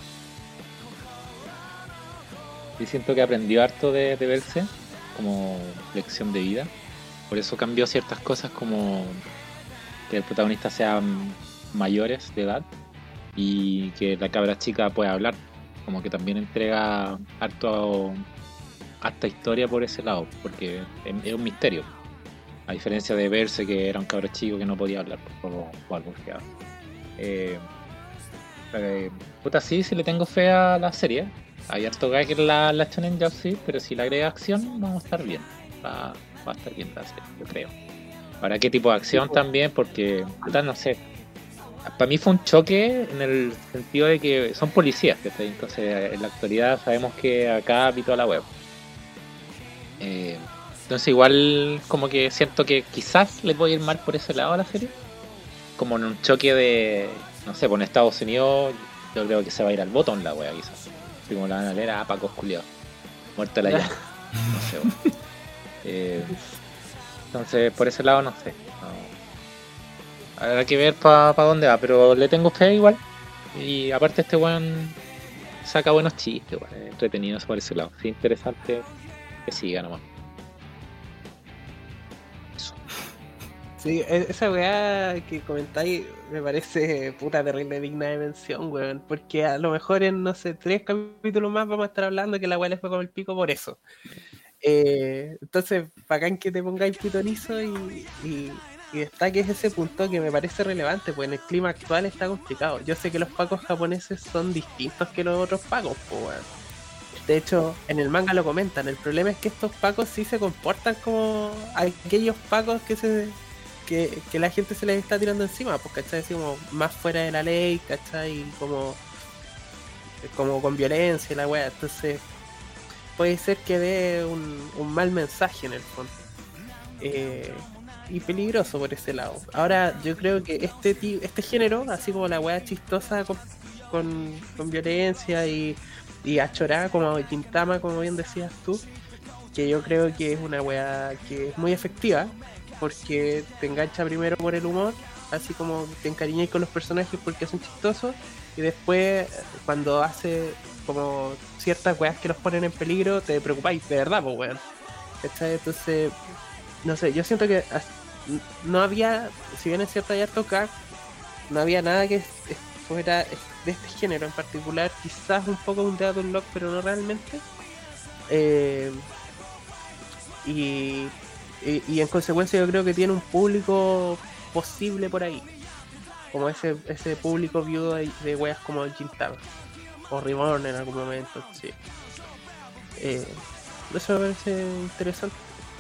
Y siento que aprendió harto de, de verse como lección de vida. Por eso cambió ciertas cosas, como que el protagonista sean mayores de edad y que la cabra chica pueda hablar. Como que también entrega harto harta historia por ese lado, porque es, es un misterio. A diferencia de verse que era un cabro chico que no podía hablar o, o algo que eh, eh, puta, sí, sí le tengo fe a la serie. Hay harto gag en la, la Shonen Jump, sí, pero si le agrega acción, vamos a estar bien. Va, va a estar bien la serie, yo creo. Ahora, ¿qué tipo de acción sí, también? Porque, puta, no sé. Para mí fue un choque en el sentido de que son policías, ¿sí? Entonces, en la actualidad sabemos que acá pitó la web. Eh, entonces, igual, como que siento que quizás les voy a ir mal por ese lado a la serie. Como en un choque de, no sé, por Estados Unidos, yo creo que se va a ir al botón la wea, quizás. Así como la van a leer a Paco Culiao. Muerta la llama. No sé, bueno. eh, entonces, por ese lado, no sé. No. Habrá que ver para pa dónde va, pero le tengo fe igual. Y aparte este weón saca buenos chistes, weón, entretenidos por ese lado. Sí, interesante que siga nomás. Eso. Sí, esa weá que comentáis me parece puta terrible digna de mención, weón. Porque a lo mejor en, no sé, tres capítulos más vamos a estar hablando que la weá les fue con el pico por eso. Eh, entonces, bacán que te pongáis pitonizo y, y, y destaques ese punto que me parece relevante, pues en el clima actual está complicado. Yo sé que los pacos japoneses son distintos que los otros pacos, pues weón. De hecho, en el manga lo comentan, el problema es que estos pacos sí se comportan como aquellos pacos que se que, que la gente se les está tirando encima, pues, ¿cachai? Así como más fuera de la ley, ¿cachai? Como, como con violencia y la wea, entonces puede ser que dé un, un mal mensaje en el fondo. Eh, y peligroso por ese lado. Ahora, yo creo que este este género, así como la wea chistosa con, con, con violencia y, y achorada, como Gintama, como bien decías tú, que yo creo que es una wea que es muy efectiva, porque te engancha primero por el humor, así como te encariñáis con los personajes porque son chistosos, y después, cuando hace como ciertas weas que los ponen en peligro, te preocupáis de verdad, pues weón. ¿Cachai? Entonces, no sé, yo siento que no había, si bien es cierto hay harto gag, no había nada que fuera de este género en particular, quizás un poco un Death Unlock, pero no realmente. Eh, y, y, y en consecuencia yo creo que tiene un público posible por ahí, como ese ese público viudo de, de weas como Gintama o Reborn en algún momento, sí. Eh, eso me parece interesante.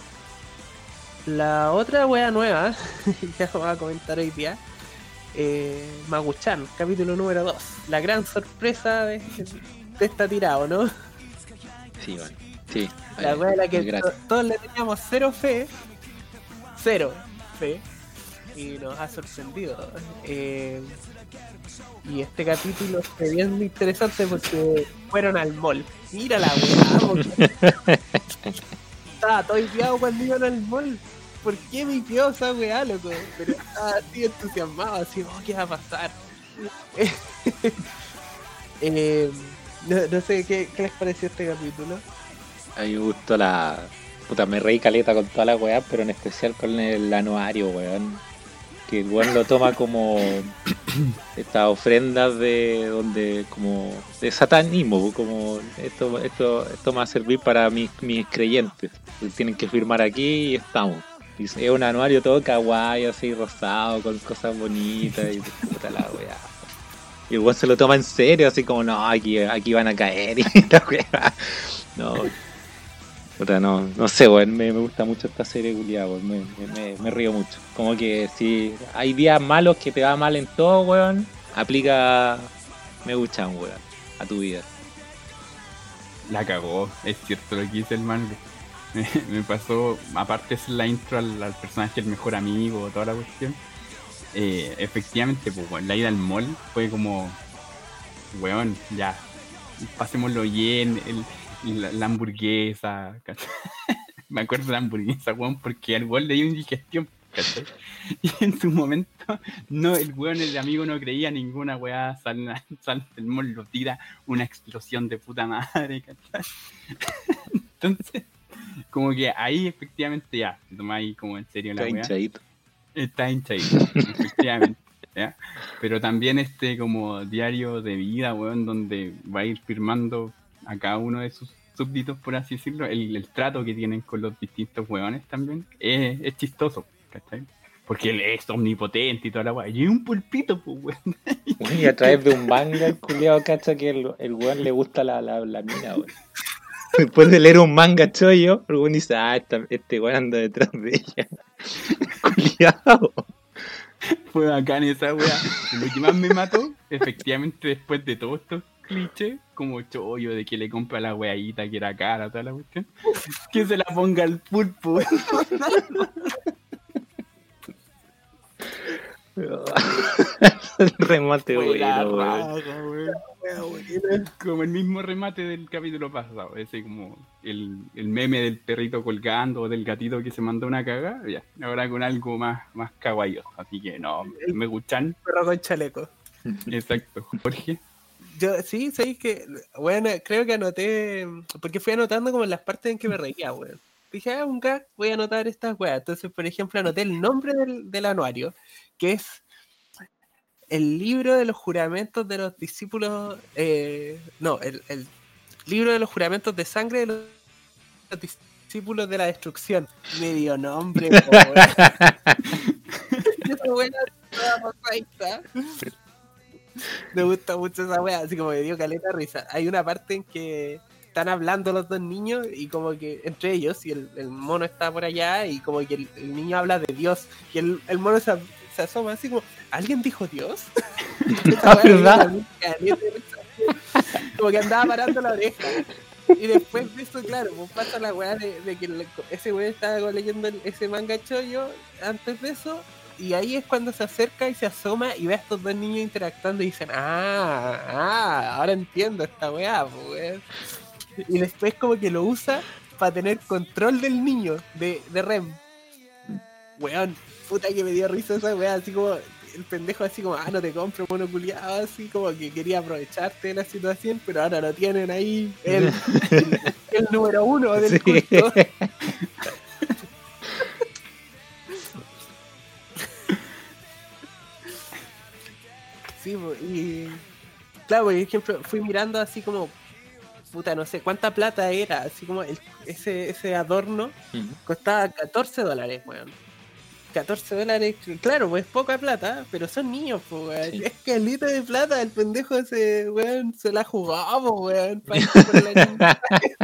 La otra wea nueva que vamos a comentar hoy día, eh, Maguchan, capítulo número dos, la gran sorpresa de, de esta tirada, ¿no? Sí, bueno, sí. La wea de la que to- todos le teníamos cero fe, cero fe, y nos ha sorprendido. Eh, y este capítulo fue bien interesante porque fueron al mall. Mira la weá, estaba todo hipeado cuando iban al mall. ¿Por qué me hipeó esa weá, loco? Pero estaba así entusiasmado, así, oh, ¿qué va a pasar? eh, no, no sé, ¿qué, ¿qué les pareció este capítulo? A mí me gustó la... Puta, me reí caleta con toda la weá, pero en especial con el anuario, weón. Que el weón lo toma como estas ofrendas de donde, como de satanismo, como esto, esto, esto me va a servir para mis, mis creyentes. Tienen que firmar aquí y estamos. Y es un anuario todo kawaii, así rosado, con cosas bonitas y puta la weá. Y el weón se lo toma en serio, así como, no, aquí, aquí van a caer y la weá. No, puta, no, no sé, weón, me, me gusta mucho esta serie culiada, weón, me, me, me río mucho. Como que si hay días malos que te va mal en todo, weón, aplica Me Gustan, weón, a tu vida. La cagó, es cierto lo que dice el manga. Me, me pasó, aparte es la intro al, al personaje, el mejor amigo, toda la cuestión. Eh, efectivamente, pues, bueno, la ida al mall fue como, weón, ya, pasémoslo bien, el, la, la hamburguesa, ¿cachai? Me acuerdo de la hamburguesa, weón, porque al weón le dio indigestión, ¿cachai? Y en su momento, no, el weón, el amigo no creía ninguna weá, sale, sale del mall, lo tira, una explosión de puta madre, ¿cachai? Entonces, como que ahí efectivamente ya, se toma ahí como en serio la Está weá. hinchadito. Está hinchadito, efectivamente. ¿Ya? Pero también este como diario de vida, weón, donde va a ir firmando a cada uno de sus súbditos, por así decirlo, el, el trato que tienen con los distintos weones también, es, es chistoso, ¿cachai? Porque él es omnipotente y toda la weá. Y es un pulpito, pues, weón. Y a través de un manga, el culiado cacha que el, el weón le gusta la, la, la mina, weón. Después de leer un manga chollo, el weón dice, ah, esta, este weón anda detrás de ella. Culiado. Fue bacán esa weá. Lo que más me mató, efectivamente, después de todos estos clichés, como chollo de que le compra la weadita que era cara, toda la cuestión, que se la ponga al pulpo. Remate Buena bueno, weón. raja, weón. Wea buena. Como el mismo remate del capítulo pasado, ese como el, el meme del perrito colgando o del gatito que se mandó una cagada, ya, ahora con algo más, más kawaii, así que no, me gustan. Perro con chaleco. Exacto, Jorge. Yo sí, sabéis que, bueno, creo que anoté, porque fui anotando como en las partes en que me reía, weón. Dije, ah, un gag, voy a anotar estas weas. Entonces, por ejemplo, anoté el nombre del, del anuario, que es el libro de los juramentos de los discípulos, eh, no, el, el libro de los juramentos de sangre de los, los discípulos de la destrucción. Medio nombre, po, weón. Esa wea toda rosadita. Me gusta mucho esa wea, así como me dio caleta risa. Hay una parte en que están hablando los dos niños y como que entre ellos, y el, el mono está por allá y como que el, el niño habla de Dios y el, el mono se, se asoma así como, ¿alguien dijo Dios? Ah, ¿verdad? Como que andaba parando la oreja. Y después de eso, claro, pues pasa la weá de, de que el- ese weón estaba leyendo el- ese manga chollo antes de eso. Y ahí es cuando se acerca y se asoma y ve a estos dos niños interactuando y dicen, ah, ah, ahora entiendo esta weá, pues, weón. Y después como que lo usa para tener control del niño, de, de Rem. Weón, puta que me dio risa esa weá, así como el pendejo así como, ah, no te compro, mono culiado, así como que quería aprovecharte de la situación, pero ahora lo tienen ahí, el, el, el número uno del Sí. culto. Sí, po, y claro, por ejemplo, fui mirando así como, puta, no sé cuánta plata era, así como el, ese, ese adorno costaba catorce dólares, weón. catorce dólares, claro, pues poca plata, pero son niños, pues, weón. Sí. Es calita de plata, el pendejo ese, weón, se la jugaba, weón, para ir por la niña.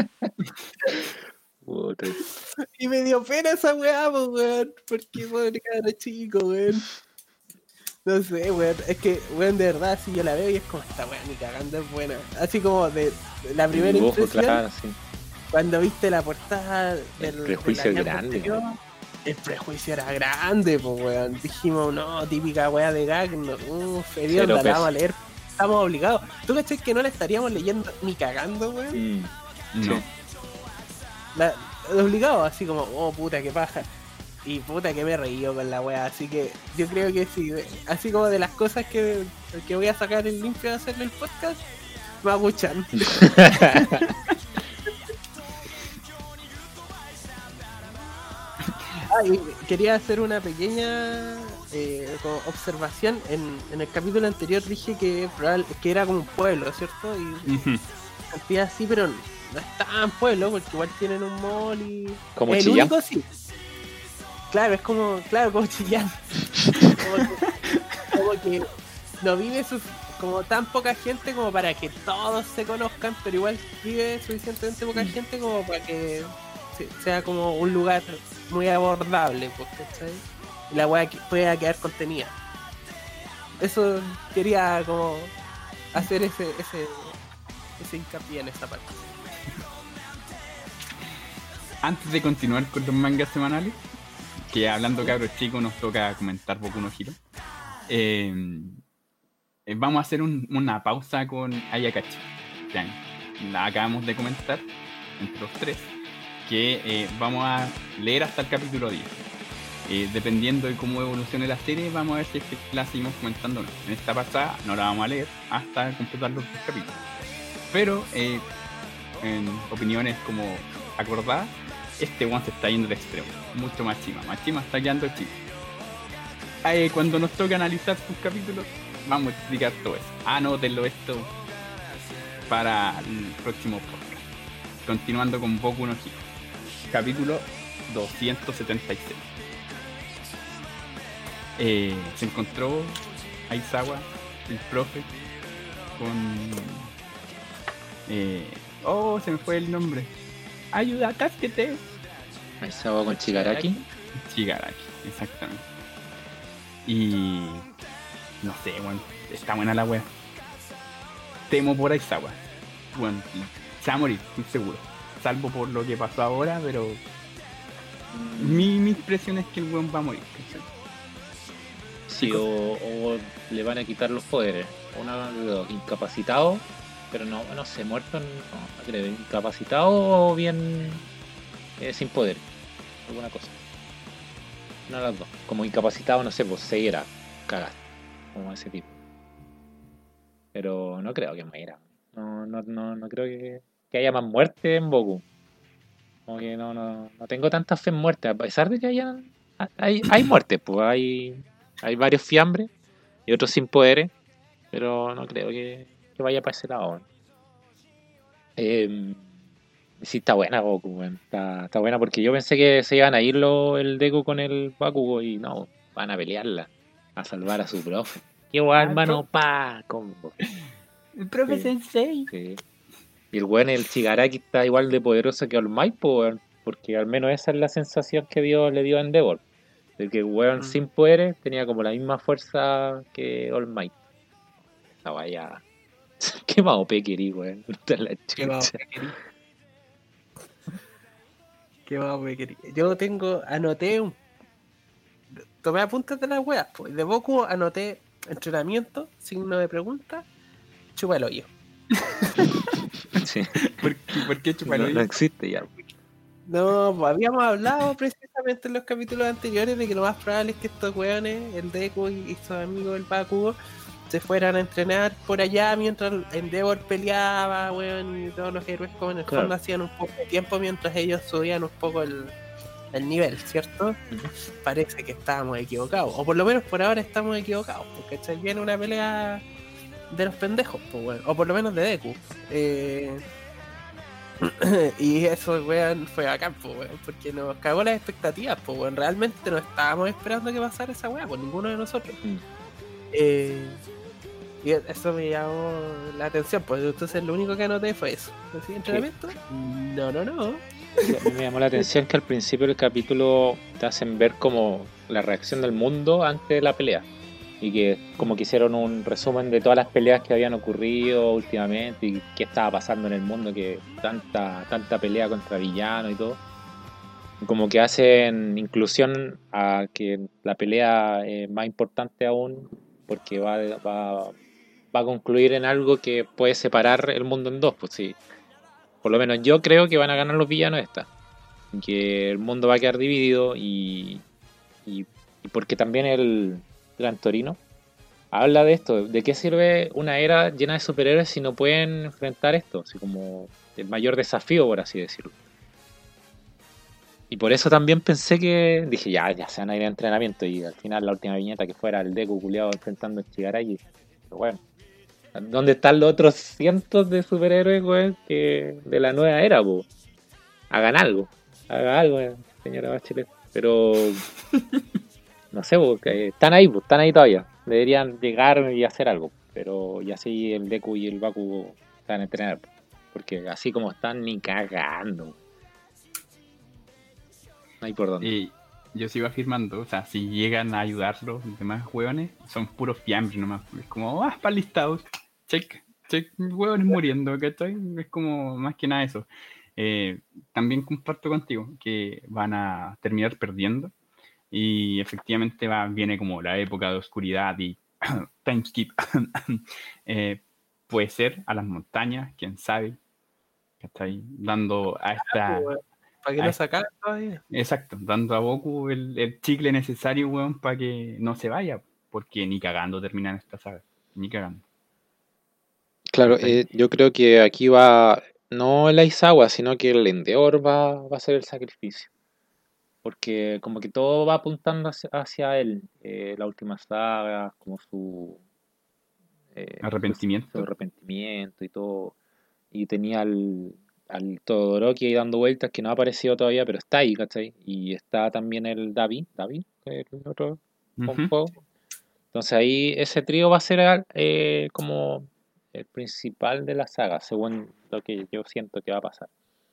Puta. Y me dio pena esa weá, pues, weón, porque pobre cabro chico, weón. No sé, weón, es que, weón, de verdad, si yo la veo y es como, esta weá ni cagando es buena. Así como de, de la El primera dibujo, impresión, claro, sí. cuando viste la portada del prejuicio del año grande, anterior, el prejuicio era grande, pues, weón. Dijimos, no, típica weá de gag, no, uff, Dios, Cero la peso. vamos a leer, estamos obligados. ¿Tú cachai que no la estaríamos leyendo ni cagando, weón? Mm. No. Sí. La, obligado, así como, oh puta, qué paja. Y puta que me he reído con la wea, así que yo creo que sí, de- así como de las cosas que, que voy a sacar el limpio de hacerle el podcast, Maguchan. Ah, y quería hacer una pequeña eh, como observación. En, en el capítulo anterior dije que, probable, que era como un pueblo, ¿cierto? Y Ujú. sentía así, pero no es tan pueblo, porque igual tienen un mall y... Como el Chillán. único sí. Claro, es como, claro, como Chillán. Como que, como que no vive su, como tan poca gente como para que todos se conozcan, pero igual vive suficientemente poca gente como para que se- sea como un lugar muy abordable, pues, ¿cachai? Y la weá que pueda quedar contenida. Eso quería como hacer ese, ese, ese hincapié en esa parte. Antes de continuar con los mangas semanales, que hablando cabros chicos nos toca comentar Boku no Hero, eh, eh, vamos a hacer un- una pausa con Ayakachi. Ya, la acabamos de comentar entre los tres, que eh, vamos a leer hasta el capítulo diez. Eh, dependiendo de cómo evolucione la serie, vamos a ver si es que la seguimos comentando o no. En esta pasada no la vamos a leer hasta completar los dos capítulos. Pero, eh, en opiniones como acordadas, este one se está yendo al extremo, mucho más chima, más chima está quedando chico. Eh, cuando nos toque analizar sus capítulos, vamos a explicar todo eso. Anótenlo esto para el próximo podcast. Continuando con Boku no Hero, capítulo doscientos setenta y seis. Eh, se encontró Aizawa, el profe, con... Eh, oh, se me fue el nombre. Ayuda, cásquete. Ahí estaba con Shigaraki. Shigaraki, exactamente. Y... no sé, bueno, está buena la wea. Temo por Aizawa. Bueno, se va a morir, estoy seguro. Salvo por lo que pasó ahora, pero... Mi, mi impresión es que el weón va a morir. ¿Cachai? Sí, o, o le van a quitar los poderes. Una de dos, incapacitado, pero no, no sé, muerto, no, no creo. Incapacitado o bien eh, sin poder, alguna cosa. No las dos. Como incapacitado, no sé, pues ceguera, cagaste, como ese tipo. Pero no creo que muera. No, no, no, no creo que, que haya más muerte en Boku. Como que no, no, no tengo tanta fe en muerte, a pesar de que hayan, hay, hay muertes, pues hay, hay varios fiambres y otros sin poderes, pero no creo que, que vaya para ese lado. Eh, sí, está buena Goku, weón. Está, está buena porque yo pensé que se iban a ir lo, el Deku con el Bakugo y no, van a pelearla, a salvar a su profe. Qué guay, Ah, el hermano, profe, pa, combo. el profe Sí, Sensei. sí. Y el weón, el Shigaraki está igual de poderoso que All Might, po, weón, porque al menos esa es la sensación que dio, le dio a Endeavor. De que el weón Mm. sin poderes tenía como la misma fuerza que All Might. Esa vaya. Qué más O P querí, weón. Puta la ¿Qué más chucha. me querí? ¿Qué más me querí? Yo tengo, anoté un. Tomé apuntes de las weas, pues. De Boku anoté entrenamiento, signo de pregunta, chupa el hoyo. Sí. ¿Por qué, por qué chupar No, el no hoyo? existe ya. No, pues habíamos hablado precisamente en los capítulos anteriores de que lo más probable es que estos weones, el Deku y, y sus amigos el Bakugo, se fueran a entrenar por allá mientras Endeavor peleaba, weón, y todos los héroes como en el Claro. fondo hacían un poco de tiempo mientras ellos subían un poco el, el nivel, ¿cierto? Ujú. Parece que estábamos equivocados, o por lo menos por ahora estamos equivocados, porque ¿cachai? Viene una pelea de los pendejos, pues, weón, o por lo menos de Deku. Eh, y eso, weón, fue bacán, pues, weón, porque nos cagó las expectativas, pues, weón. Realmente no estábamos esperando que pasara esa weá, pues ninguno de nosotros. Mm. Eh, y eso me llamó la atención, pues entonces lo único que anoté fue eso. ¿Sí, entrenamiento? No, no, no. Sí, a mí me llamó la atención que al principio del capítulo te hacen ver como la reacción del mundo ante la pelea. Y que como que hicieron un resumen de todas las peleas que habían ocurrido últimamente y qué estaba pasando en el mundo, que tanta, tanta pelea contra villanos y todo. Como que hacen inclusión a que la pelea es más importante aún porque va, va, va a concluir en algo que puede separar el mundo en dos. Pues sí, por lo menos yo creo que van a ganar los villanos esta. Que el mundo va a quedar dividido y, y, y porque también el Gran Torino habla de esto, de qué sirve una era llena de superhéroes si no pueden enfrentar esto, así como el mayor desafío, por así decirlo. Y por eso también pensé que, dije, ya, ya se van a ir a entrenamiento y al final la última viñeta que fuera el Deku culiado enfrentando a Shigaraki. Pero bueno, ¿dónde están los otros cientos de superhéroes, güey, que de la nueva era, po? Hagan algo, haga algo, eh, señora Bachelet. Pero no sé, porque están ahí, pues, están ahí todavía. Deberían llegar y hacer algo. Pero ya sí el Deku y el Baku están a entrenar. Porque así como están, ni cagando. No hay por dónde. Y yo sigo afirmando, o sea, si llegan a ayudarlos, los demás hueones, son puros fiambres nomás. Es como, ah, para listados, check, check, hueones muriendo, ¿cachai? Es como más que nada eso. Eh, también comparto contigo que van a terminar perdiendo y efectivamente va, viene como la época de oscuridad y timeskip. eh, puede ser a las montañas, quién sabe, ¿cachai? Dando a esta... ¿Para qué a lo esta sacaron todavía? Exacto, dando a Goku el, el chicle necesario, weón, para que no se vaya, porque ni cagando terminan esta saga, ni cagando. Claro, ¿Cachai? eh, yo creo que aquí va no el Aizawa, sino que el Endeavor va, va a ser el sacrificio. Porque como que todo va apuntando hacia, hacia él. Eh, la última saga, como su, eh, su, su Arrepentimiento. arrepentimiento y todo. Y tenía al, al Todoroki ahí dando vueltas que no ha aparecido todavía, pero está ahí, ¿cachai? Y está también el David, David, que es el otro con Ujú. fuego. Entonces ahí ese trío va a ser eh, como el principal de la saga, según lo que yo siento que va a pasar.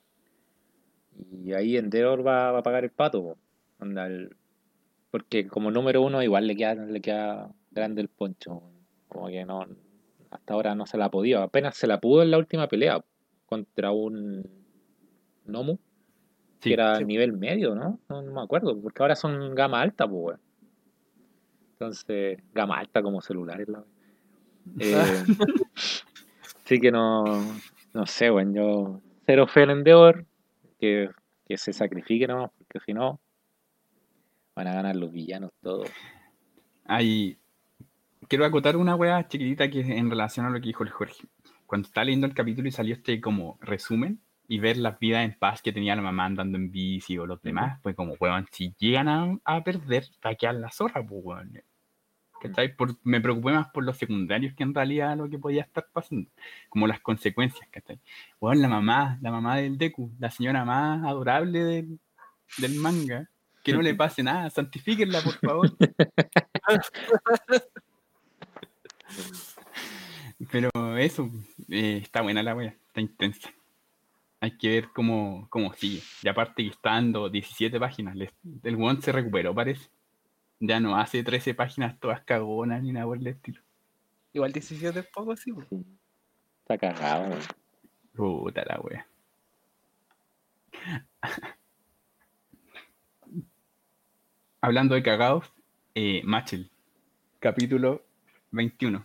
Y ahí Endeavor va, va a pagar el pato, po. Onda, el- porque como número uno igual le queda, le queda grande el poncho. Como que no, hasta ahora no se la ha podido. Apenas se la pudo en la última pelea contra un Nomu, que Sí, era Sí. nivel medio, ¿no? No, no me acuerdo, porque ahora son gama alta, pues, weón. Entonces, gama alta como celulares, la eh, sí que no, no sé, bueno, yo cero fe en Endeavor, que, que se sacrifique nomás, porque si no, van a ganar los villanos todos. Hay, quiero acotar una weá chiquitita que es en relación a lo que dijo el Jorge. Cuando estaba leyendo el capítulo y salió este como resumen y ver las vidas en paz que tenía la mamá andando en bici o los demás, pues como, weón, si llegan a, a perder, va a quedar la zorra, pues, weón. ¿Cachai? Por, me preocupé más por los secundarios que en realidad lo que podía estar pasando, como las consecuencias, ¿cachai? Weón, la mamá, la mamá del Deku, la señora más adorable del, del manga, que no le pase nada, santifíquenla, por favor. Pero eso, eh, está buena la wea, está intensa. Hay que ver cómo, cómo sigue. Y aparte que está dando diecisiete páginas, les- el weón se recuperó, parece. Ya no hace trece páginas todas cagonas ni nada por el estilo. Igual diecisiete es poco, sí. po. Sí, está cagado, weón. Puta la wea. Hablando de cagados, eh, Machel, capítulo veintiuno.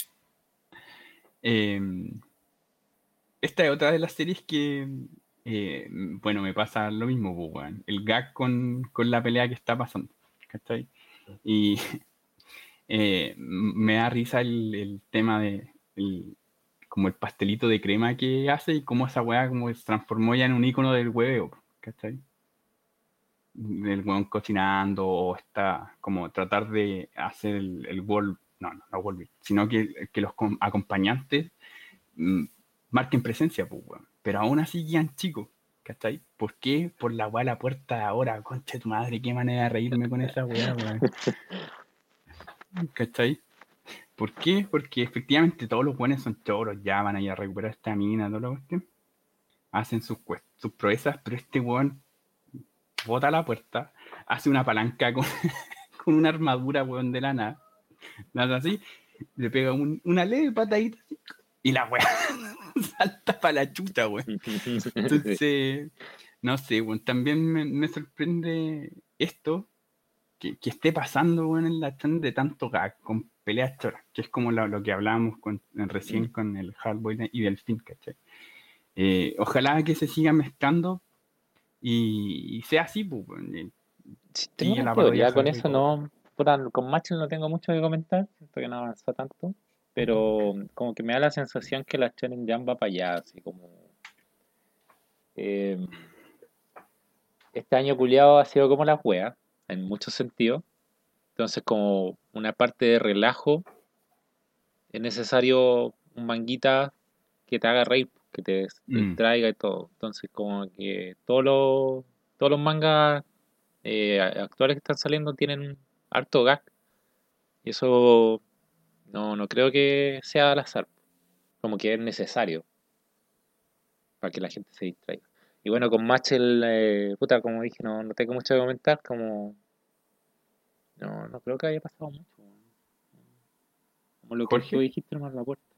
Eh, esta es otra de las series que, eh, bueno, me pasa lo mismo, pues, weón. El gag con, con la pelea que está pasando, ¿cachai? Y eh, me da risa el, el tema de el- como el pastelito de crema que hace y cómo esa weá como se transformó ya en un icono del hueveo, ¿cachai? Del weón cocinando o está como tratar de hacer el, el world, no, no, no world, sino que, que los com- acompañantes mm, marquen presencia, pues, weón. Pero aún así guían chicos, ¿cachai? ¿Por qué? Por la weá de la puerta de ahora, concha de tu madre, qué manera de reírme con esa weá, weón. ¿Cachai? ¿Por qué? Porque efectivamente todos los buenos son choros, ya van a ir a recuperar esta mina, toda la cuestión. Hacen sus, cuest- sus proezas, pero este weón bota la puerta, hace una palanca con, con una armadura, weón, de la nada. Nada así, le pega un- una leve patadita así, y la weá salta para la chucha, weón. Entonces, no sé, weón, también me, me sorprende esto, que, que esté pasando, weón, en la chan de tanto gag, con peleas choras, que es como lo, lo que hablábamos con, recién con el Hardboy y Delfín, ¿cachai? Eh, ojalá que se siga mezclando y, y sea así, pues, weón, y Sí, tengo sigue una la parodia teoría con Harry eso, Potter. no, puta, con Machel no tengo mucho que comentar, siento que no avanzó tanto, pero como que me da la sensación que la Shonen Jump va para allá, así como eh, este año culiado ha sido como la wea, en muchos sentidos, entonces como una parte de relajo es necesario un manguita que te haga reír, que te Mm. distraiga y todo, entonces como que todos los, todos los mangas eh, actuales que están saliendo tienen harto gag. Y eso no, no creo que sea al azar, como que es necesario para que la gente se distraiga. Y bueno, con Machel, eh, puta, como dije, no, no tengo mucho que comentar, como no, no creo que haya pasado mucho. Como lo que tú Jorge, dijiste, nomás la puerta.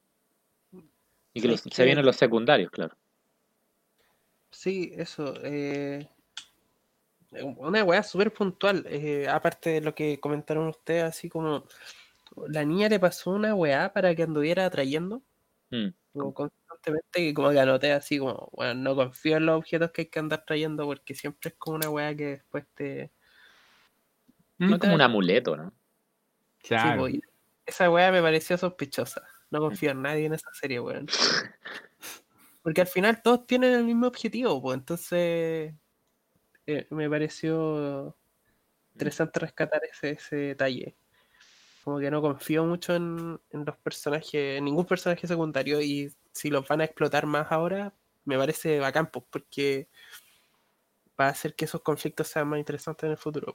Y que los- ¿Sabes se qué? vienen los secundarios, claro. Sí, eso. Eh, una weá súper puntual. Eh, aparte de lo que comentaron ustedes, así como la niña le pasó una weá para que anduviera atrayendo Mm, como constantemente, que como que anoté así como, bueno, no confío en los objetos que hay que andar trayendo porque siempre es como una weá que después te... es No te como da... un amuleto, ¿no? Sí, claro. pues, esa weá me pareció sospechosa. No confío en nadie en esa serie, weón. Porque al final todos tienen el mismo objetivo, pues entonces eh, me pareció interesante rescatar ese, ese detalle. Como que no confío mucho en, en los personajes, en ningún personaje secundario, y si los van a explotar más ahora, me parece bacán, pues, porque va a hacer que esos conflictos sean más interesantes en el futuro.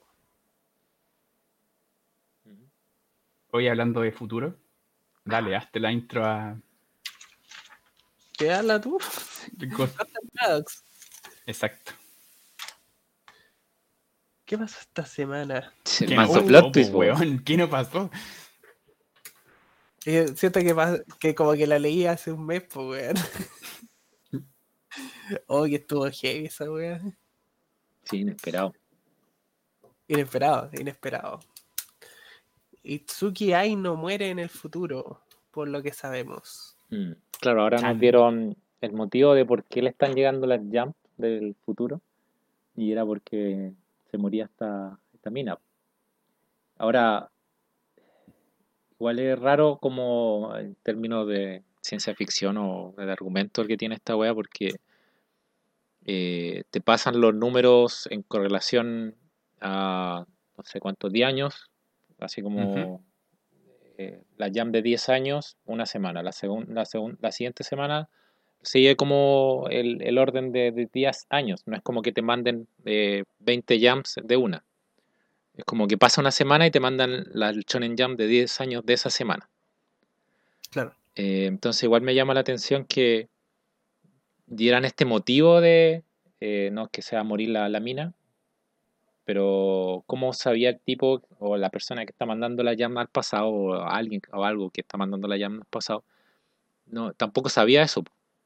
Ujú. Hoy hablando de futuro, dale, hazte la intro a ¿Qué habla tú? Ghost. Paradox. Exacto. ¿Qué pasó esta semana? El ¿Qué no manso Uh, plot pasó, po, twist, po. weón? ¿Qué no pasó? eh, siento que, pas- que como que la leí hace un mes, pues, weón. Oh, que estuvo heavy esa weón. Sí, inesperado. Inesperado, inesperado. Itsuki Ai no muere en el futuro, por lo que sabemos. Mm. Claro, ahora Chale. nos dieron el motivo de por qué le están llegando las jump del futuro. Y era porque se moría esta, esta mina. Ahora, igual es raro como en términos de ciencia ficción o de argumento el que tiene esta wea, porque eh, te pasan los números en correlación a no sé cuántos, diez años, así Ujú. como eh, la jam de diez años, una semana. La, segun- la, segun- la siguiente semana sigue como el, el orden de, de diez años. No es como que te manden eh, veinte jams de una. Es como que pasa una semana y te mandan la, el Shonen Jump de diez años de esa semana. Claro. Eh, entonces igual me llama la atención que dieran este motivo de, eh, no que sea morir la, la mina, pero cómo sabía el tipo o la persona que está mandando la llama al pasado o alguien o algo que está mandando la llama al pasado, no, tampoco sabía eso,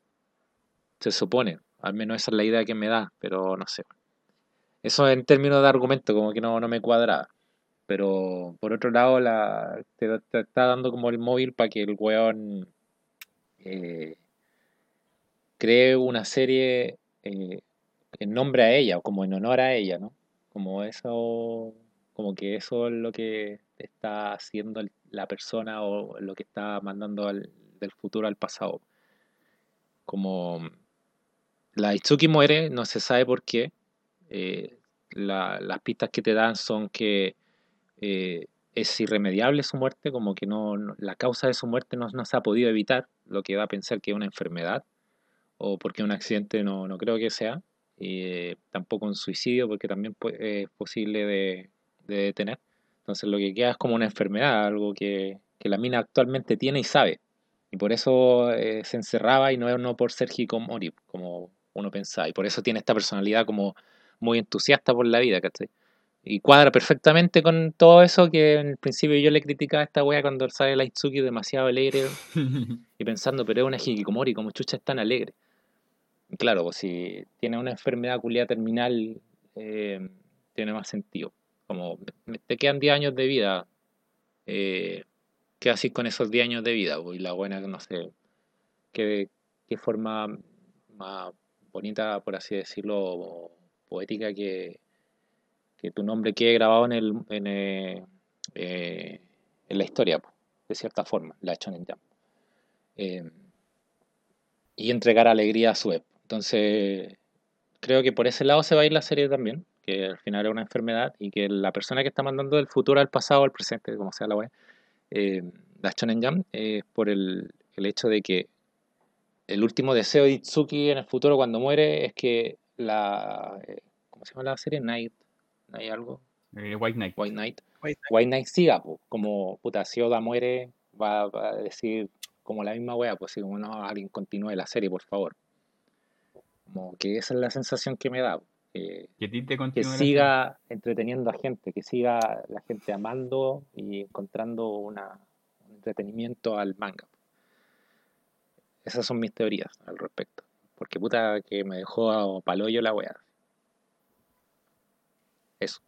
se supone, al menos esa es la idea que me da, pero no sé. Eso en términos de argumento como que no, no me cuadra. Pero por otro lado, la, te, te está dando como el móvil para que el weón eh, cree una serie eh, en nombre a ella o como en honor a ella, ¿no? Como eso, como que eso es lo que está haciendo el- la persona o lo que está mandando al- del futuro al pasado. Como la Itsuki muere, no se sabe por qué. eh, la- las pistas que te dan son que eh, es irremediable su muerte, como que no, no- la causa de su muerte no, no se ha podido evitar, lo que da a pensar que es una enfermedad, o porque un accidente no, no creo que sea, y eh, tampoco un suicidio, porque también pu- es posible de, de detener. Entonces lo que queda es como una enfermedad, algo que, que la mina actualmente tiene y sabe. Y por eso eh, se encerraba y no, no por ser hikomori, como uno pensaba. Y por eso tiene esta personalidad como muy entusiasta por la vida, ¿cachai? Y cuadra perfectamente con todo eso que en el principio yo le criticaba a esta wea cuando sale la Itsuki demasiado alegre y pensando, pero es una hikikomori, como chucha es tan alegre. Y claro, pues si tiene una enfermedad culiada terminal, eh, tiene más sentido. Como me- te quedan diez años de vida, eh, ¿qué haces con esos diez años de vida? Pues, y la buena, no sé, qué, qué forma más bonita, por así decirlo, o poética que que tu nombre quede grabado en, el, en, eh, eh, en la historia, po, de cierta forma, la Shonen Jump. Eh, y entregar alegría a su web. Entonces, creo que por ese lado se va a ir la serie también, que al final es una enfermedad y que la persona que está mandando del futuro al pasado, al presente, como sea la web, eh, la Shonen Jump, es por el, el hecho de que el último deseo de Itsuki en el futuro cuando muere es que la... eh, ¿cómo se llama la serie? Night, Night algo, Eh, White Knight. White Knight. Wait, White Knight siga, po, como puta, si Oda muere, va, va a decir como la misma wea, pues si como no, alguien continúe la serie, por favor. Como que esa es la sensación que me da, que, Que a ti te que continúe la serie. siga entreteniendo a gente, que siga la gente amando y encontrando una, un entretenimiento al manga. Esas son mis teorías al respecto. Porque puta que me dejó a paloyo la wea. Eso.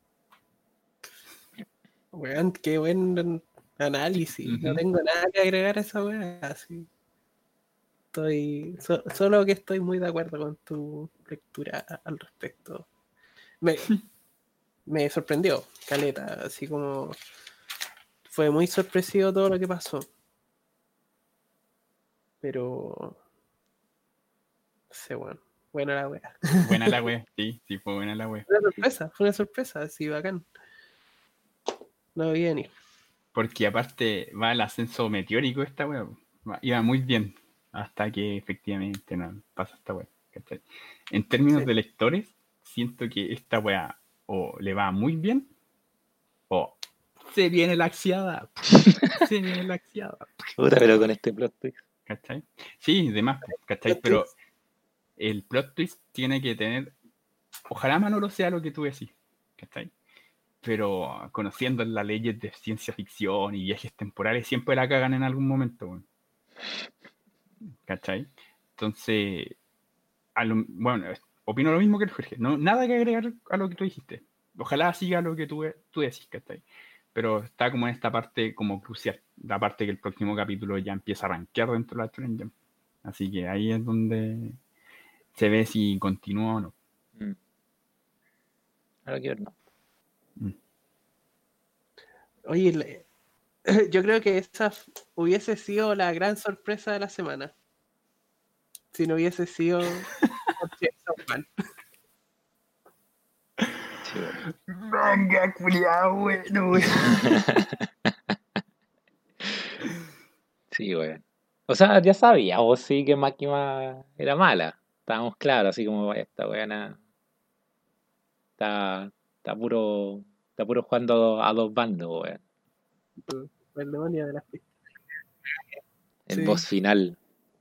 weón, qué buen análisis. No Ujú. tengo nada que agregar a esa weá. Así. Estoy. so- solo que estoy muy de acuerdo con tu lectura al respecto. Me, me sorprendió, caleta. Así como. Fue muy sorpresivo todo lo que pasó. Pero. No sé, weón. Buena la weá. Buena la wea. Sí, sí, fue buena la wea. Fue una sorpresa, fue una sorpresa, así bacán. No vi venir. Porque aparte va el ascenso meteórico esta wea. Va- Iba muy bien. Hasta que efectivamente no pasa esta wea. ¿Cachai? En términos Sí. de lectores, siento que esta wea o le va muy bien o se viene la axiada. Se viene la axiada. Puta, pero con este plot twist. ¿Cachai? Sí, demás, ¿cachai? Pero el plot twist tiene que tener. Ojalá Manolo sea lo que tú decís, ¿cachai? Pero conociendo las leyes de ciencia ficción y viajes temporales, siempre la cagan en algún momento, weón, ¿cachai? Entonces, a lo- bueno, es- opino lo mismo que el Jorge. No, nada que agregar a lo que tú dijiste. Ojalá siga lo que tú, tú decís, ¿cachai? pero está como en esta parte como crucial, la parte que el próximo capítulo ya empieza a rankear dentro de la Shonen Jump. Así que ahí es donde se ve si continúa o no. Mm. Ahora quiero no. Mm. Oye, le- yo creo que esa f- hubiese sido la gran sorpresa de la semana. Si no hubiese sido por Chainsaw Man. Sí, bueno. Venga, culiao, bueno, weón. Sí, weón. O sea, ya sabíamos, sí, que Makima era mala. Estábamos claros, así como esta weona está, está puro, está puro jugando a dos bandos, weón. El demonio de la fiesta. El Sí. boss final.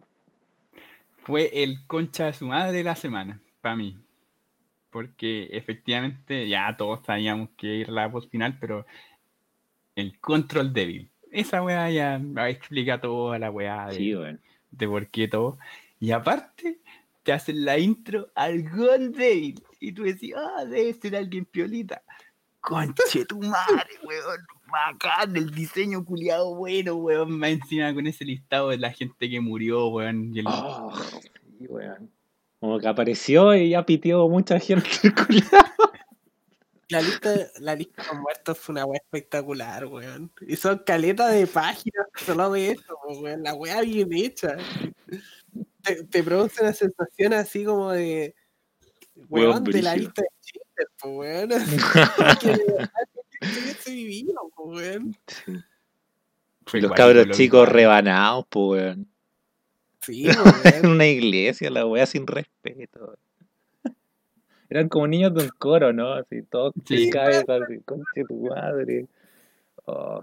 Fue el concha de su madre de la semana, para mí. Porque efectivamente ya todos sabíamos que ir a la voz final, pero el control débil. Esa weá ya explica toda la weá de, Sí, weón. de por qué todo. Y aparte, te hacen la intro al Gon débil. Y tú decís, ah, debe ser alguien piolita. Conche tu madre, weón. Bacán, el diseño culiado bueno, weón. Más encima con ese listado de la gente que murió, weón. Y el... Oh, sí, weón. Como que apareció y ya pitió mucha gente, culiao. La lista, la lista de los muertos fue una weá espectacular, weón. Y son caletas de páginas solo de eso, weón. La weá bien hecha. Te, te produce una sensación así como de. Weón, Weón, de la brígido. lista de Schindler, pues, weón. Como que de verdad que hubiese vivido, pues, weón. Sí. Fue Y los cuático cabros lo chicos visual. rebanados, pues, weón. Sí, pues, En weón. una iglesia, la wea sin respeto. Eran como niños de un coro, ¿no? Así, todos Sí. sin cabeza, así, conche tu madre. Oh,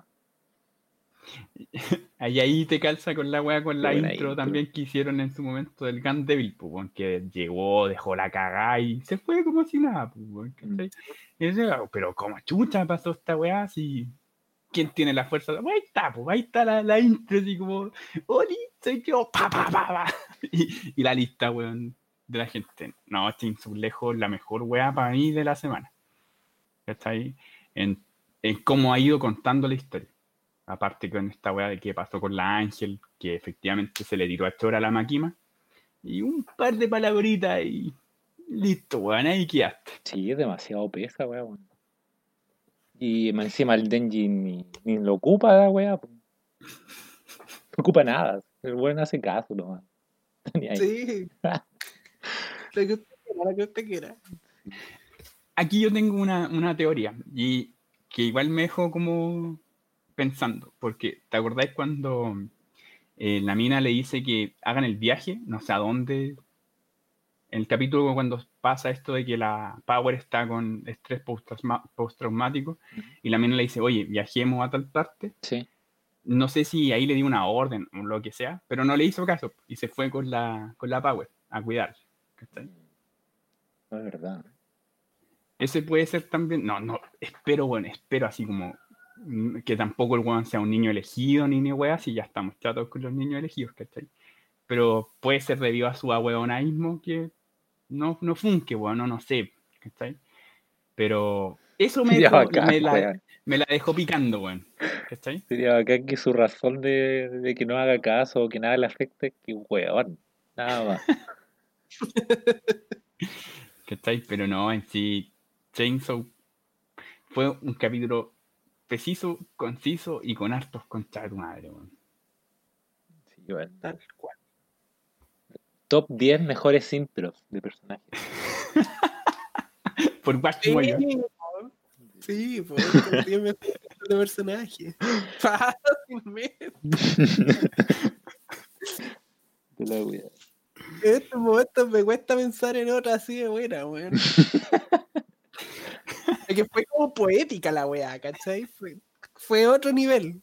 Ahí, ahí te calza con la weá, con qué la buena intro, intro. también que hicieron en su momento del Gun Devil, pues, weón, que llegó, dejó la cagada y se fue como si nada, pues, weón, ¿cachai? Y dice, "Ah, pero como chucha pasó esta weá, si quién tiene la fuerza, ahí está, pues, ahí está la, la intro, así como, Oli, soy yo, pa, pa, pa, pa. Y, y la lista, weón, de la gente. No, Chainsaw lejos la mejor weá para mí de la semana, ¿cachai? En, en cómo ha ido contando la historia. Aparte con esta weá de que pasó con la Ángel, que efectivamente se le tiró a Chora a la Makima. Y un par de palabritas y listo, weón, ahí quedaste. Sí, es demasiado pesa, weón. Y más encima el Denji ni, ni lo ocupa la wea, po. No ocupa nada. El weón hace caso nomás. Ni ahí. Sí. Lo que usted quiera, lo que usted quiera. Aquí yo tengo una, una teoría y que igual me dejó como pensando, porque ¿te acordáis cuando eh, la mina le dice que hagan el viaje, no sé a dónde, en el capítulo cuando pasa esto de que la Power está con estrés post-trauma- postraumático y la mina le dice, oye, viajemos a tal parte? Sí, No sé si ahí le dio una orden o lo que sea, pero no le hizo caso y se fue con la, con la Power a cuidar. ¿Cachai? no es verdad. Ese puede ser también, no, no, espero, bueno, espero así como mm, que tampoco el weón sea un niño elegido ni ni weá, si ya estamos chatos con los niños elegidos, ¿cachai? Pero puede ser debido a su ahueonaísmo que no, no funque, weón, no, no sé, ¿cachai? Pero eso me Sería dejó, bacán, me la, weón. me la dejó picando, weón, ¿cachai? Sería bacán que su razón de, de que no haga caso o que nada le afecte es que weón. Nada más. ¿Cachai? Pero no, en sí, Chainsaw fue un capítulo preciso, conciso y con hartos conchas de tu madre, weón. Sí, weón. Tal cual. Top diez mejores intros de personajes. Por Watch Sí, Moyo. po. Sí, pues, top diez mejores de personaje. Fácilmente. De la wea. En estos momentos me cuesta pensar en otra así de buena, weón. Es que fue como poética la weá, ¿cachai? Fue, fue otro nivel.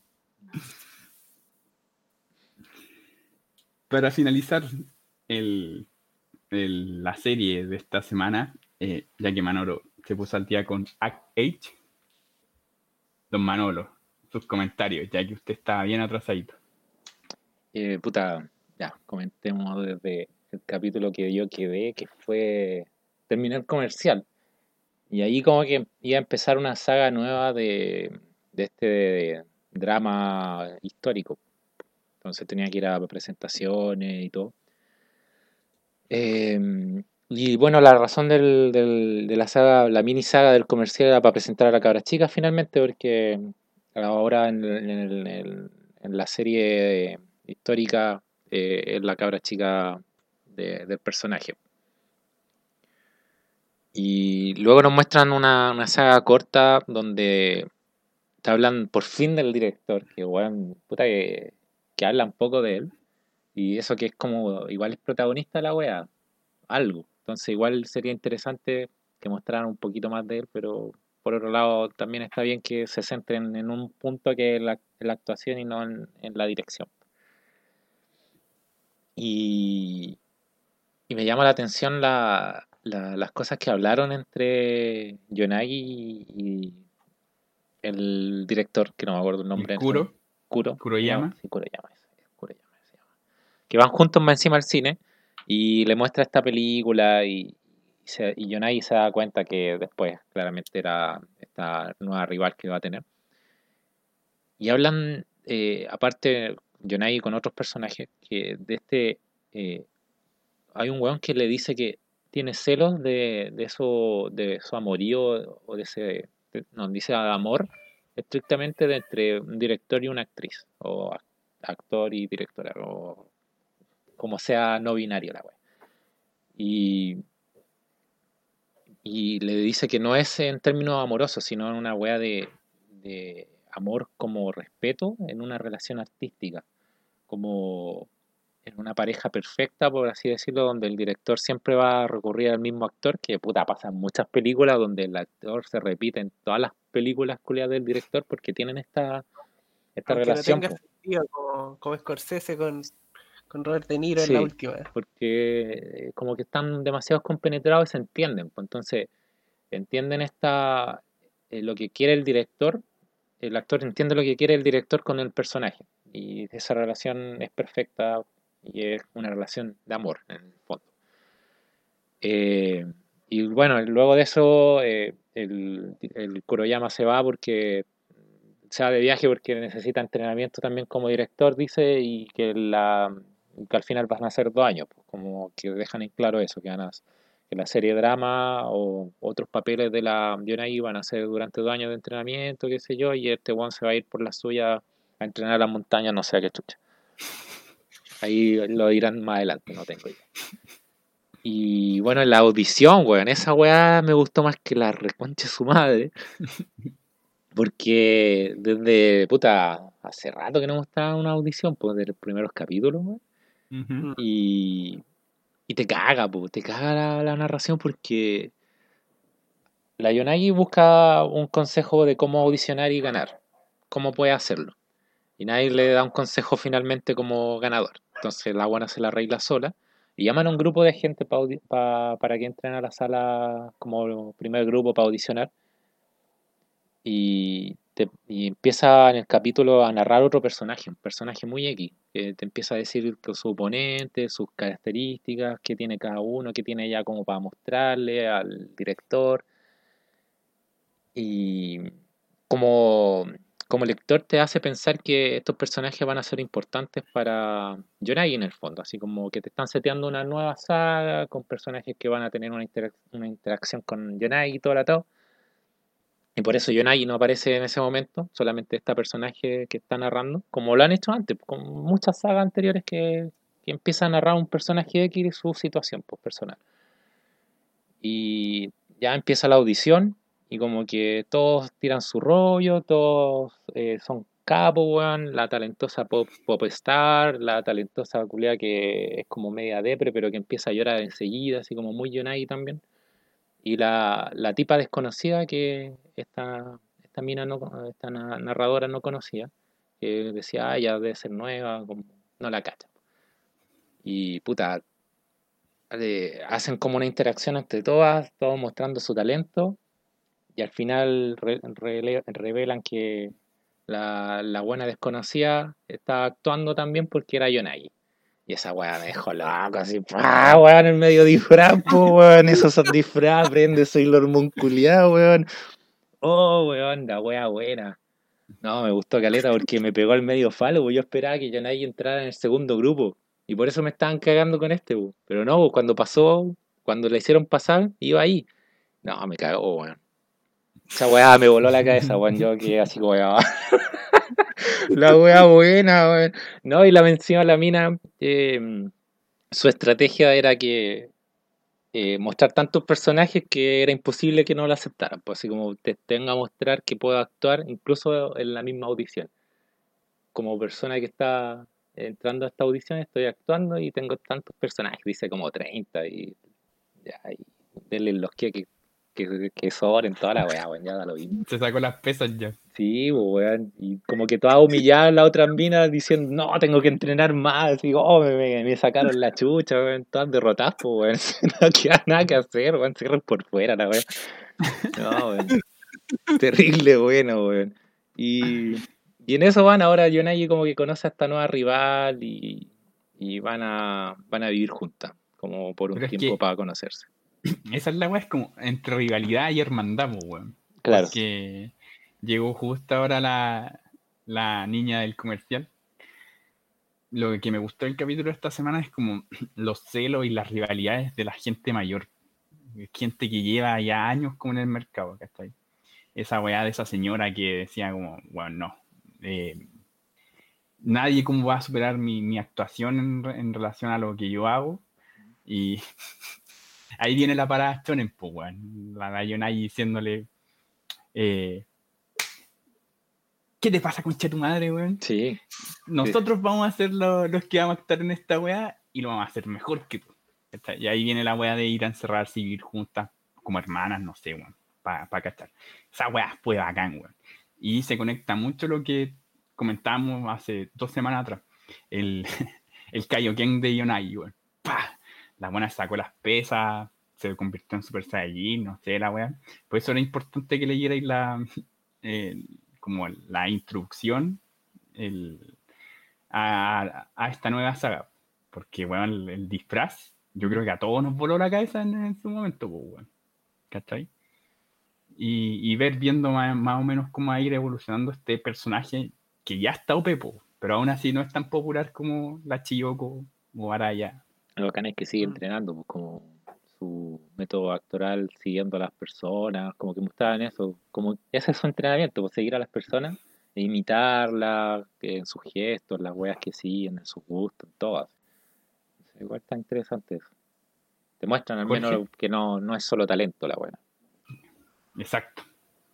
Para finalizar el, el- la serie de esta semana, eh, ya que Manolo se puso al día con Act ocho, don Manolo, sus comentarios, ya que usted estaba bien atrasadito. Eh, puta, ya, comentemos desde el capítulo que yo quedé, que fue terminar comercial. Y ahí como que iba a empezar una saga nueva de, de este drama histórico. Entonces tenía que ir a presentaciones y todo. Eh, y bueno, la razón del, del- de la saga, la mini saga del comercial era para presentar a la cabra chica finalmente, porque ahora en, el- en el- en- en la serie histórica eh, es la cabra chica de- del personaje. Y luego nos muestran una, una saga corta donde te hablan por fin del director, que weón, puta que, que habla un poco de él. Y eso que es como, igual es protagonista de la wea, algo. Entonces igual sería interesante que mostraran un poquito más de él, pero por otro lado también está bien que se centren en un punto que es la, en la actuación y no en, en la dirección. Y, y me llama la atención la, la- las cosas que hablaron entre Yonagi y el director, que no me acuerdo el nombre El en este momento. Kuro, Kuro, se llama, Kuroyama. sí, Kuroyama, ese, Kuroyama se llama. Que van juntos más encima al cine y le muestra esta película y, y, se- y Yonagi se da cuenta que después claramente era esta nueva rival que va a tener. Y hablan, eh, aparte, Yonagi con otros personajes, que de este, eh, hay un weón que le dice que tiene celos de, de eso, de su amorío o de ese, de- no, dice amor estrictamente de entre un director y una actriz, o ac- actor y directora, o como sea no binario la wea. Y, y le dice que no es en términos amorosos, sino en una wea de, de amor como respeto en una relación artística, como en una pareja perfecta, por así decirlo, donde el director siempre va a recurrir al mismo actor, que puta, pasan muchas películas donde el actor se repite en todas las películas culiadas del director porque tienen esta, esta Aunque no relación, tenga po. sentido, como, como Scorsese con, con Robert De Niro en la Sí, última. porque eh, como que están demasiado compenetrados y se entienden, pues entonces entienden esta, eh, lo que quiere el director, el actor entiende lo que quiere el director con el personaje, y esa relación es perfecta y es una relación de amor en el fondo. Eh, y bueno, luego de eso, eh, el, el Kuroyama se va porque se va de viaje porque necesita entrenamiento también como director, dice, y que, la, que al final van a ser dos años, pues, como que dejan en claro eso, que, van a, que la serie drama o otros papeles de la Yonagi van a ser durante dos años de entrenamiento, qué sé yo, y este one se va a ir por la suya a entrenar a la montaña, no sé a qué chucha. Ahí lo dirán más adelante, no tengo idea. Y bueno, la audición, weón, esa weá me gustó más que la reconcha de su madre. Porque desde, puta, hace rato que no mostraba una audición, pues, de los primeros capítulos, weón. Ujú. Mm. Y, y te caga, pues, te caga la, la narración porque la Yonagi busca un consejo de cómo audicionar y ganar. Cómo puede hacerlo. Y nadie le da un consejo finalmente como ganador. Entonces la buena se la arregla sola. Y llaman a un grupo de gente pa audi- pa- para que entren a la sala como primer grupo para audicionar. Y, te, y empieza en el capítulo a narrar otro personaje, un personaje muy X, que te empieza a decir que su oponente, sus características, qué tiene cada uno, qué tiene ya como para mostrarle al director. Y como, como lector te hace pensar que estos personajes van a ser importantes para Yonagi en el fondo, así como que te están seteando una nueva saga con personajes que van a tener una, interac- una interacción con Yonagi y todo el atado. Y por eso Yonagi no aparece en ese momento, solamente este personaje que está narrando, como lo han hecho antes, con muchas sagas anteriores que, que empieza a narrar un personaje X y su situación pues, personal. Y ya empieza la audición y como que todos tiran su rollo, todos eh, son capos, weón, la talentosa pop, pop star, la talentosa culia que es como media depre, pero que empieza a llorar enseguida, así como muy Yonagi también. Y la, la tipa desconocida que esta, esta mina, no, esta narradora no conocía, que decía, ah, ya debe ser nueva, como, no la cacha. Y puta, eh, hacen como una interacción entre todas, todos mostrando su talento, y al final re, re, revelan que la, la buena desconocida estaba actuando también porque era Yonagi. Y esa weá me dejó loco, así, ¡pah, weón! En medio disfraz, po, weón. Esos son disfraz, prende Sailor Moon culiao, weón. Oh, weón, la weá buena. No, me gustó caleta porque me pegó al medio falo, pues yo esperaba que Yanagi entrara en el segundo grupo. Y por eso me estaban cagando con este, pues. Pero no, pues, cuando pasó, cuando le hicieron pasar, iba ahí. No, me cagó, weón. Esa weá me voló la cabeza, weón. Yo que así como, "Ah". La weá buena, weón. No, y la mención a la mina, eh, su estrategia era que eh, mostrar tantos personajes que era imposible que no lo aceptaran. Pues así como te tenga a mostrar que puedo actuar incluso en la misma audición. Como persona que está entrando a esta audición, estoy actuando y tengo tantos personajes, dice como treinta y ya, y denle los que, que, que, que sobren toda la weá, weón, ya da lo mismo. Se sacó las pesas ya. Sí, pues, weón, y como que toda humillada la otra mina diciendo, no, tengo que entrenar más, y oh, me, me, me sacaron la chucha, weón, todas derrotadas, pues, weón, no queda nada que hacer, weón, cierran por fuera la weón. No, weón, terrible bueno, weón. Y, y en eso van ahora Yonagi como que conoce a esta nueva rival y, y van a van a vivir juntas, como por un Pero es tiempo que para conocerse. esa es la weá, es como entre rivalidad y hermandad, pues, weón. Claro. Porque llegó justo ahora la, la niña del comercial. Lo que me gustó del capítulo de esta semana es como los celos y las rivalidades de la gente mayor. Gente que lleva ya años como en el mercado, ¿cachai? Esa weá de esa señora que decía como, bueno, no. Eh, nadie cómo va a superar mi, mi actuación en, en relación a lo que yo hago. Y ahí viene la parada Shonen, pues, weón. La Dayonai diciéndole, eh, ¿qué te pasa, concha tu madre, weón? Sí. Nosotros vamos a ser lo, los que vamos a estar en esta weá y lo vamos a hacer mejor que tú. Y ahí viene la weá de ir a encerrarse y vivir juntas como hermanas, no sé, weón, para pa cachar. Esa weá fue bacán, weón. Y se conecta mucho lo que comentábamos hace dos semanas atrás. El, el Kaioken de Yonagi, weón. ¡Pah! La buena sacó las pesas, se convirtió en Super Saiyajin, no sé, la weá. Por eso era importante que leyerais la, eh, como la introducción el, a, a, esta nueva saga. Porque, bueno, el, el, disfraz, yo creo que a todos nos voló la cabeza en, en su momento, pues, bueno, ¿cachai? Y, y ver viendo más, más, o menos cómo va a ir evolucionando este personaje que ya está O P, po, pero aún así no es tan popular como la Chiyoko o Araya. Lo bacán es que sigue entrenando, pues como su método actoral siguiendo a las personas, como que mostraban eso, como ese es su entrenamiento, pues seguir a las personas e imitarlas en sus gestos, las weas que siguen, en sus gustos, en todas. Entonces, igual está interesante eso. Te muestran al Jorge. menos que no, no es solo talento la wea. Exacto.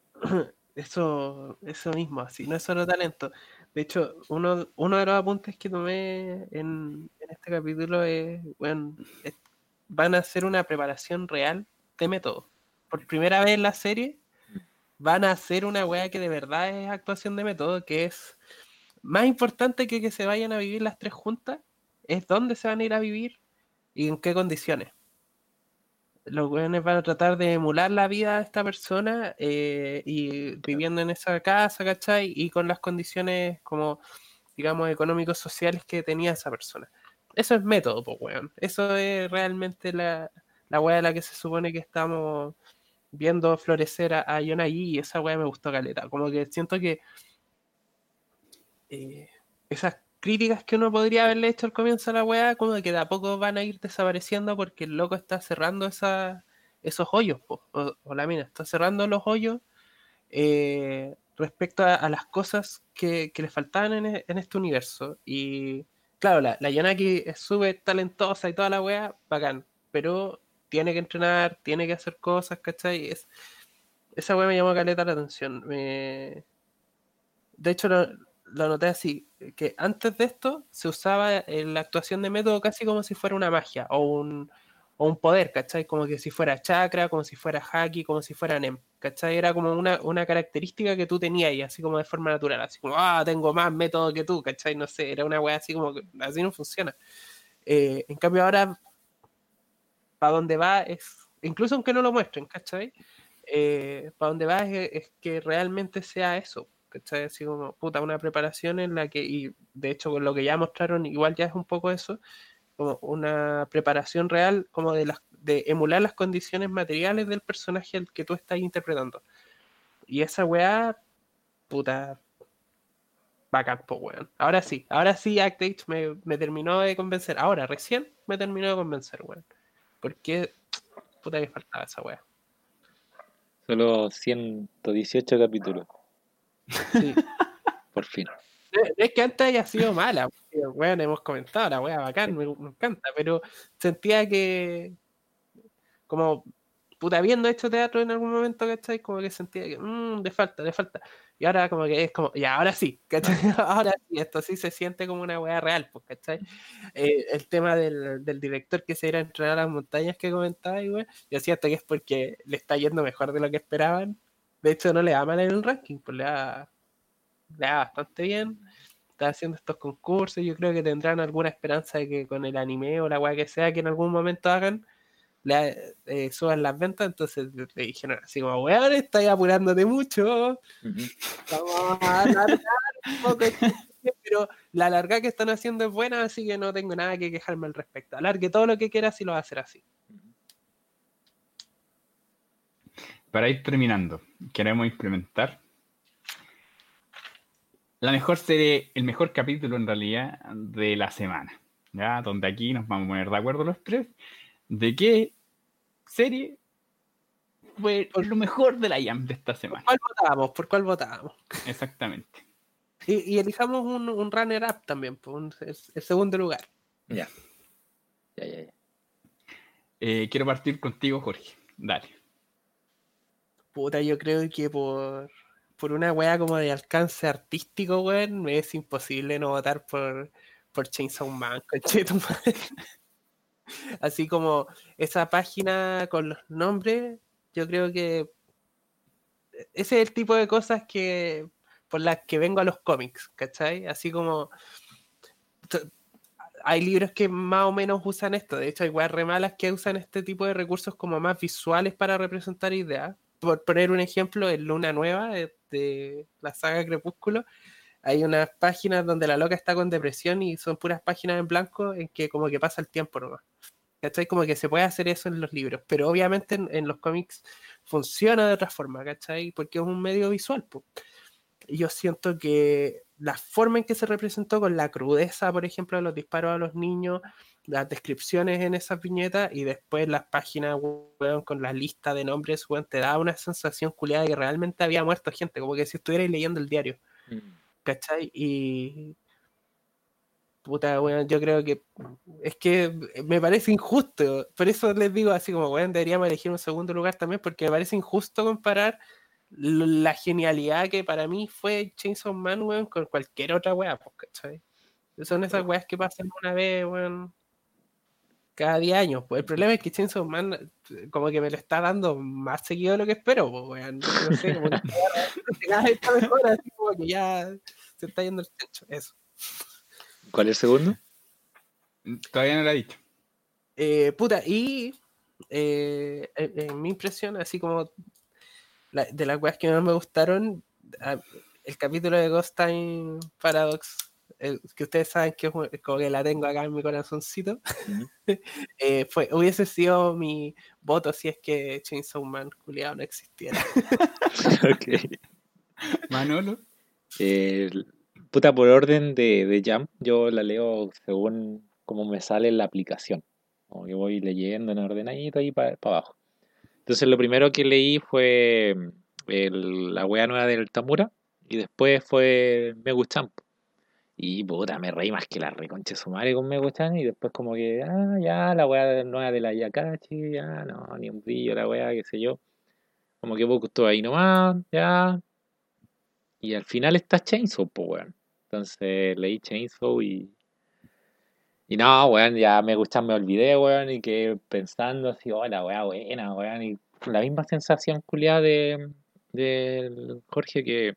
Eso, eso mismo, así, no es solo talento. De hecho, uno, uno de los apuntes que tomé en, en este capítulo es, bueno, es, van a hacer una preparación real de método. Por primera vez en la serie, van a hacer una wea que de verdad es actuación de método, que es más importante que que se vayan a vivir las tres juntas, es dónde se van a ir a vivir y en qué condiciones. Los weones van a tratar de emular la vida de esta persona eh, y viviendo en esa casa, ¿cachai? Y con las condiciones como, digamos, económicos sociales que tenía esa persona. Eso es método, pues, weón. Eso es realmente la, la wea de la que se supone que estamos viendo florecer a, a Yonagi, y esa wea me gustó caleta. Como que siento que eh, esas críticas que uno podría haberle hecho al comienzo a la wea, como que de a poco van a ir desapareciendo porque el loco está cerrando esa, esos hoyos, po, o, o la mina, está cerrando los hoyos eh, respecto a, a las cosas que, que le faltaban en, en este universo. Y claro, la, la Yanaki es súper talentosa y toda la wea, bacán, pero tiene que entrenar, tiene que hacer cosas, ¿cachai? Es, esa wea me llamó caleta la atención. Me... De hecho, lo, lo noté así, que antes de esto se usaba la actuación de método casi como si fuera una magia o un, o un poder, ¿cachai? Como que si fuera chakra, como si fuera haki, como si fuera nem, ¿cachai? Era como una, una característica que tú tenías y así como de forma natural, así como, ah, tengo más método que tú, ¿cachai? No sé, era una wea así como que así no funciona. Eh, en cambio ahora, para donde va es, incluso aunque no lo muestren, ¿cachai? Eh, para donde va es, es que realmente sea eso, ¿cachai? Así como, puta, una preparación en la que, y de hecho con lo que ya mostraron, igual ya es un poco eso, como una preparación real, como de, las, de emular las condiciones materiales del personaje al que tú estás interpretando. Y esa weá, puta, bacán, pues, weón. Ahora sí, ahora sí Act Age me, me terminó de convencer. Ahora, recién me terminó de convencer, weón. Porque, puta que faltaba esa weá. Solo ciento dieciocho capítulos, Sí. por fin. No no es que antes haya sido mala, porque, weón, hemos comentado, la weá bacán, me, me encanta, pero sentía que, como, puta, habiendo hecho teatro en algún momento, ¿cachai? Como que sentía que, mmm, le falta, le falta. Y ahora como que es como, ya, ahora sí, ¿cachai? Ahora sí, esto sí se siente como una weá real, pues, ¿cachai? Eh, el tema del, del director que se irá a entrenar a las montañas que comentaba, y weón, yo siento que es porque le está yendo mejor de lo que esperaban. De hecho, no le da mal en el ranking, pues le da, le da bastante bien. Está haciendo estos concursos, yo creo que tendrán alguna esperanza de que con el anime o la weá que sea que en algún momento hagan, le, eh, suban las ventas. Entonces le dijeron así como, weón, estás apurándote mucho, Ujú. vamos a alargar un poco esto, pero la larga que están haciendo es buena, así que no tengo nada que quejarme al respecto. Alargue todo lo que quieras y lo va a hacer así. Para ir terminando, queremos implementar la mejor serie, el mejor capítulo en realidad de la semana, ¿ya? Donde aquí nos vamos a poner de acuerdo los tres de qué serie fue ¿Por, lo mejor de la Jam de esta por semana. cuál votábamos? ¿Por cuál votábamos? Exactamente. Y, y elijamos un, un runner-up también, pues, un- el, el segundo lugar. Ya. Ya, ya, ya. Eh, quiero partir contigo, Jorge. Dale. Puta, yo creo que por, por una wea como de alcance artístico, weón, me es imposible no votar por, por Chainsaw Man, conchetumare. Así como esa página con los nombres, yo creo que ese es el tipo de cosas que por las que vengo a los cómics, ¿cachai? Así como t- hay libros que más o menos usan esto, de hecho hay weas re malas que usan este tipo de recursos como más visuales para representar ideas. Por poner un ejemplo, en Luna Nueva, de, de la saga Crepúsculo, hay unas páginas donde la loca está con depresión y son puras páginas en blanco en que como que pasa el tiempo nomás. ¿Cachai? Como que se puede hacer eso en los libros, pero obviamente en, en los cómics funciona de otra forma, ¿cachai? Porque es un medio visual, po. Y yo siento que la forma en que se representó con la crudeza, por ejemplo, de los disparos a los niños, las descripciones en esas viñetas y después las páginas, weón, con la lista de nombres, weón, te da una sensación culiada de que realmente había muerto gente, como que si estuvierais leyendo el diario, Mm. ¿cachai? Y puta, weón, yo creo que es que me parece injusto. Por eso les digo así como, weón, deberíamos elegir un segundo lugar también, porque me parece injusto comparar la genialidad que para mí fue Chainsaw Man, weón, con cualquier otra weá, pues, ¿cachai? Son esas weas que pasan una vez, weón, cada diez años. Pues el problema es que Chainsaw Man como que me lo está dando más seguido de lo que espero, pues, weón. No sé, como que cada vez está mejor, así como que ya se está yendo el techo. Eso. ¿Cuál es el segundo? Todavía no lo he dicho. Eh, puta, y eh, en, en mi impresión, así como la, de las weas que más me gustaron, a, el capítulo de Ghost Time Paradox, el, que ustedes saben que es un- como que la tengo acá en mi corazoncito, Ujú. eh, fue, hubiese sido mi voto si es que Chainsaw Man culiado no existiera. Ok. Manolo. Eh, puta, por orden de, de Jump, yo la leo según cómo me sale en la aplicación. Como que voy leyendo en ordenadito ahí para abajo. Entonces lo primero que leí fue mm, el- la wea nueva del Tamura y después fue Megu-chan. Y puta, me reí más que la reconcha de su madre con Megu-chan y después como que, ah, ya, la wea nueva de la Yakachi, ya, no, ni un brillo, la wea, qué sé yo. Como que poco estuvo ahí nomás, ya. Y al final está Chainsaw, pues, weón. Entonces leí Chainsaw y... Y no, weón, ya me gustan, me olvidé, weón, y que pensando así, oh, la weá buena, weón, y con la misma sensación culiada de, del Jorge que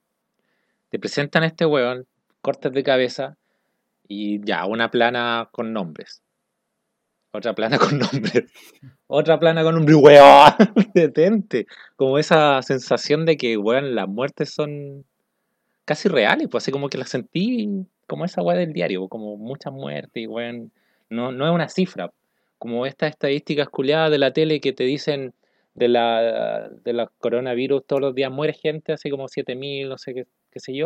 te presentan a este weón, cortes de cabeza y ya, una plana con nombres, otra plana con nombres, otra plana con nombres, weón, detente, como esa sensación de que, weón, las muertes son casi reales, pues así como que las sentí como esa weá del diario, como muchas muertes, y weón, no, no es una cifra, como estas estadísticas culiadas de la tele que te dicen de la, de la coronavirus todos los días muere gente, así como siete mil, no sé qué, qué sé yo,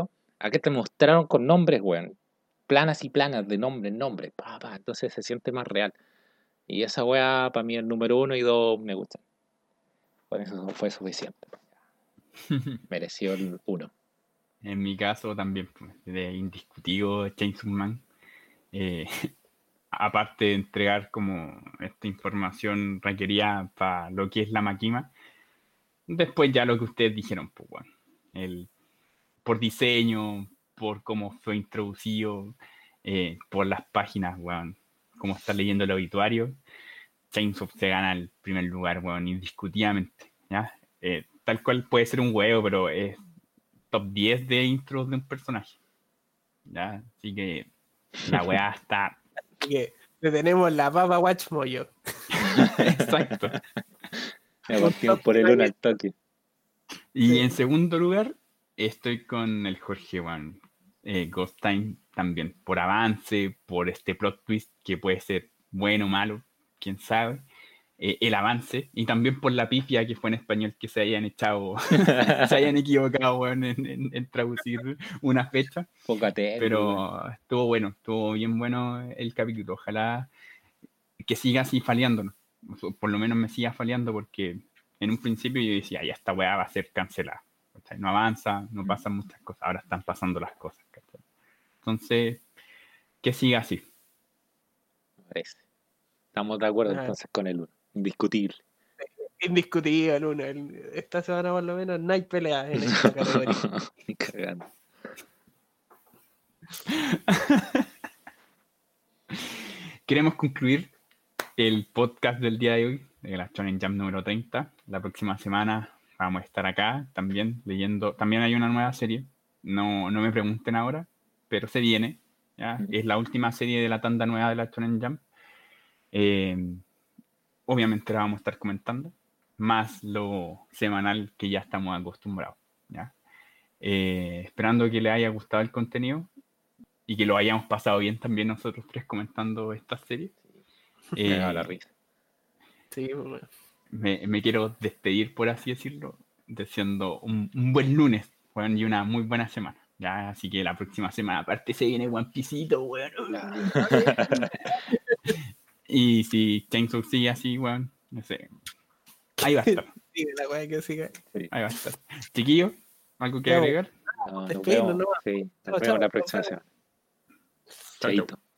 Acá te mostraron con nombres, weón. Planas y planas de nombres, nombres. Pa, pa, entonces se siente más real. Y esa weá, para mí, el número uno y dos me gustan. Con eso fue suficiente. Mereció el uno. En mi caso también, pues, de indiscutido Chainsaw Man. Eh, aparte de entregar como esta información requerida para lo que es la Makima, después ya lo que ustedes dijeron, pues bueno, el, por diseño, por cómo fue introducido, eh, por las páginas, weón, como está leyendo el obituario, Chainsaw se gana el primer lugar, weón, indiscutidamente, ¿ya? Eh, tal cual puede ser un huevo, pero es top diez de intros de un personaje, ¿ya? Así que la weá está... Así que le tenemos la papa Watch Moyo. Exacto. Me partimos por el uno al toque. Y Sí. en segundo lugar, estoy con el Jorge, weón. Eh, Ghost Time también, por avance, por este plot twist que puede ser bueno o malo, quién sabe. Eh, el avance, y también por la pifia que fue en español que se hayan echado, se hayan equivocado, weón, en, en- en traducir una fecha. Poco atento, weón. Pero estuvo bueno, estuvo bien bueno el capítulo. Ojalá que siga así faleándonos. O por lo menos me siga faleando porque en un principio yo decía, ya esta weá va a ser cancelada. ¿Cachai? No avanza, no pasan muchas cosas. Ahora están pasando las cosas. ¿Cachai? Entonces, que siga así. Me parece. Estamos de acuerdo Ah. entonces con el uno. Indiscutible. Indiscutido el uno. El- esta semana por lo menos no hay pelea en esta categoría. Ni cagando. Queremos concluir el podcast del día de hoy, de la Shonen Jump número treinta. La próxima semana vamos a estar acá también leyendo. También hay una nueva serie. No, no me pregunten ahora, pero se viene. ¿ya? Mm. Es la última serie de la tanda nueva de la Shonen Jump. Eh, obviamente la vamos a estar comentando, más lo semanal que ya estamos acostumbrados. ¿ya? Eh, esperando que les haya gustado el contenido y que lo hayamos pasado bien también nosotros tres comentando esta serie. Me Eh, da la risa. Sí, bueno. me, me quiero despedir, por así decirlo, deseando un, un buen lunes, weón, y una muy buena semana. Ya, así que la próxima semana, aparte, se viene One Piecito, weón. Y si Chainsaw sigue así, weón, no sé. Ahí va a estar, Sí, la weá que siga. Sí. ahí va a estar. Chiquillo, ¿algo que Ya, agregar? No, nos Despedirnos, vemos, ¿no? sí, nos Chao, vemos chao, la próxima chao. semana. Chao, chao. Chaito.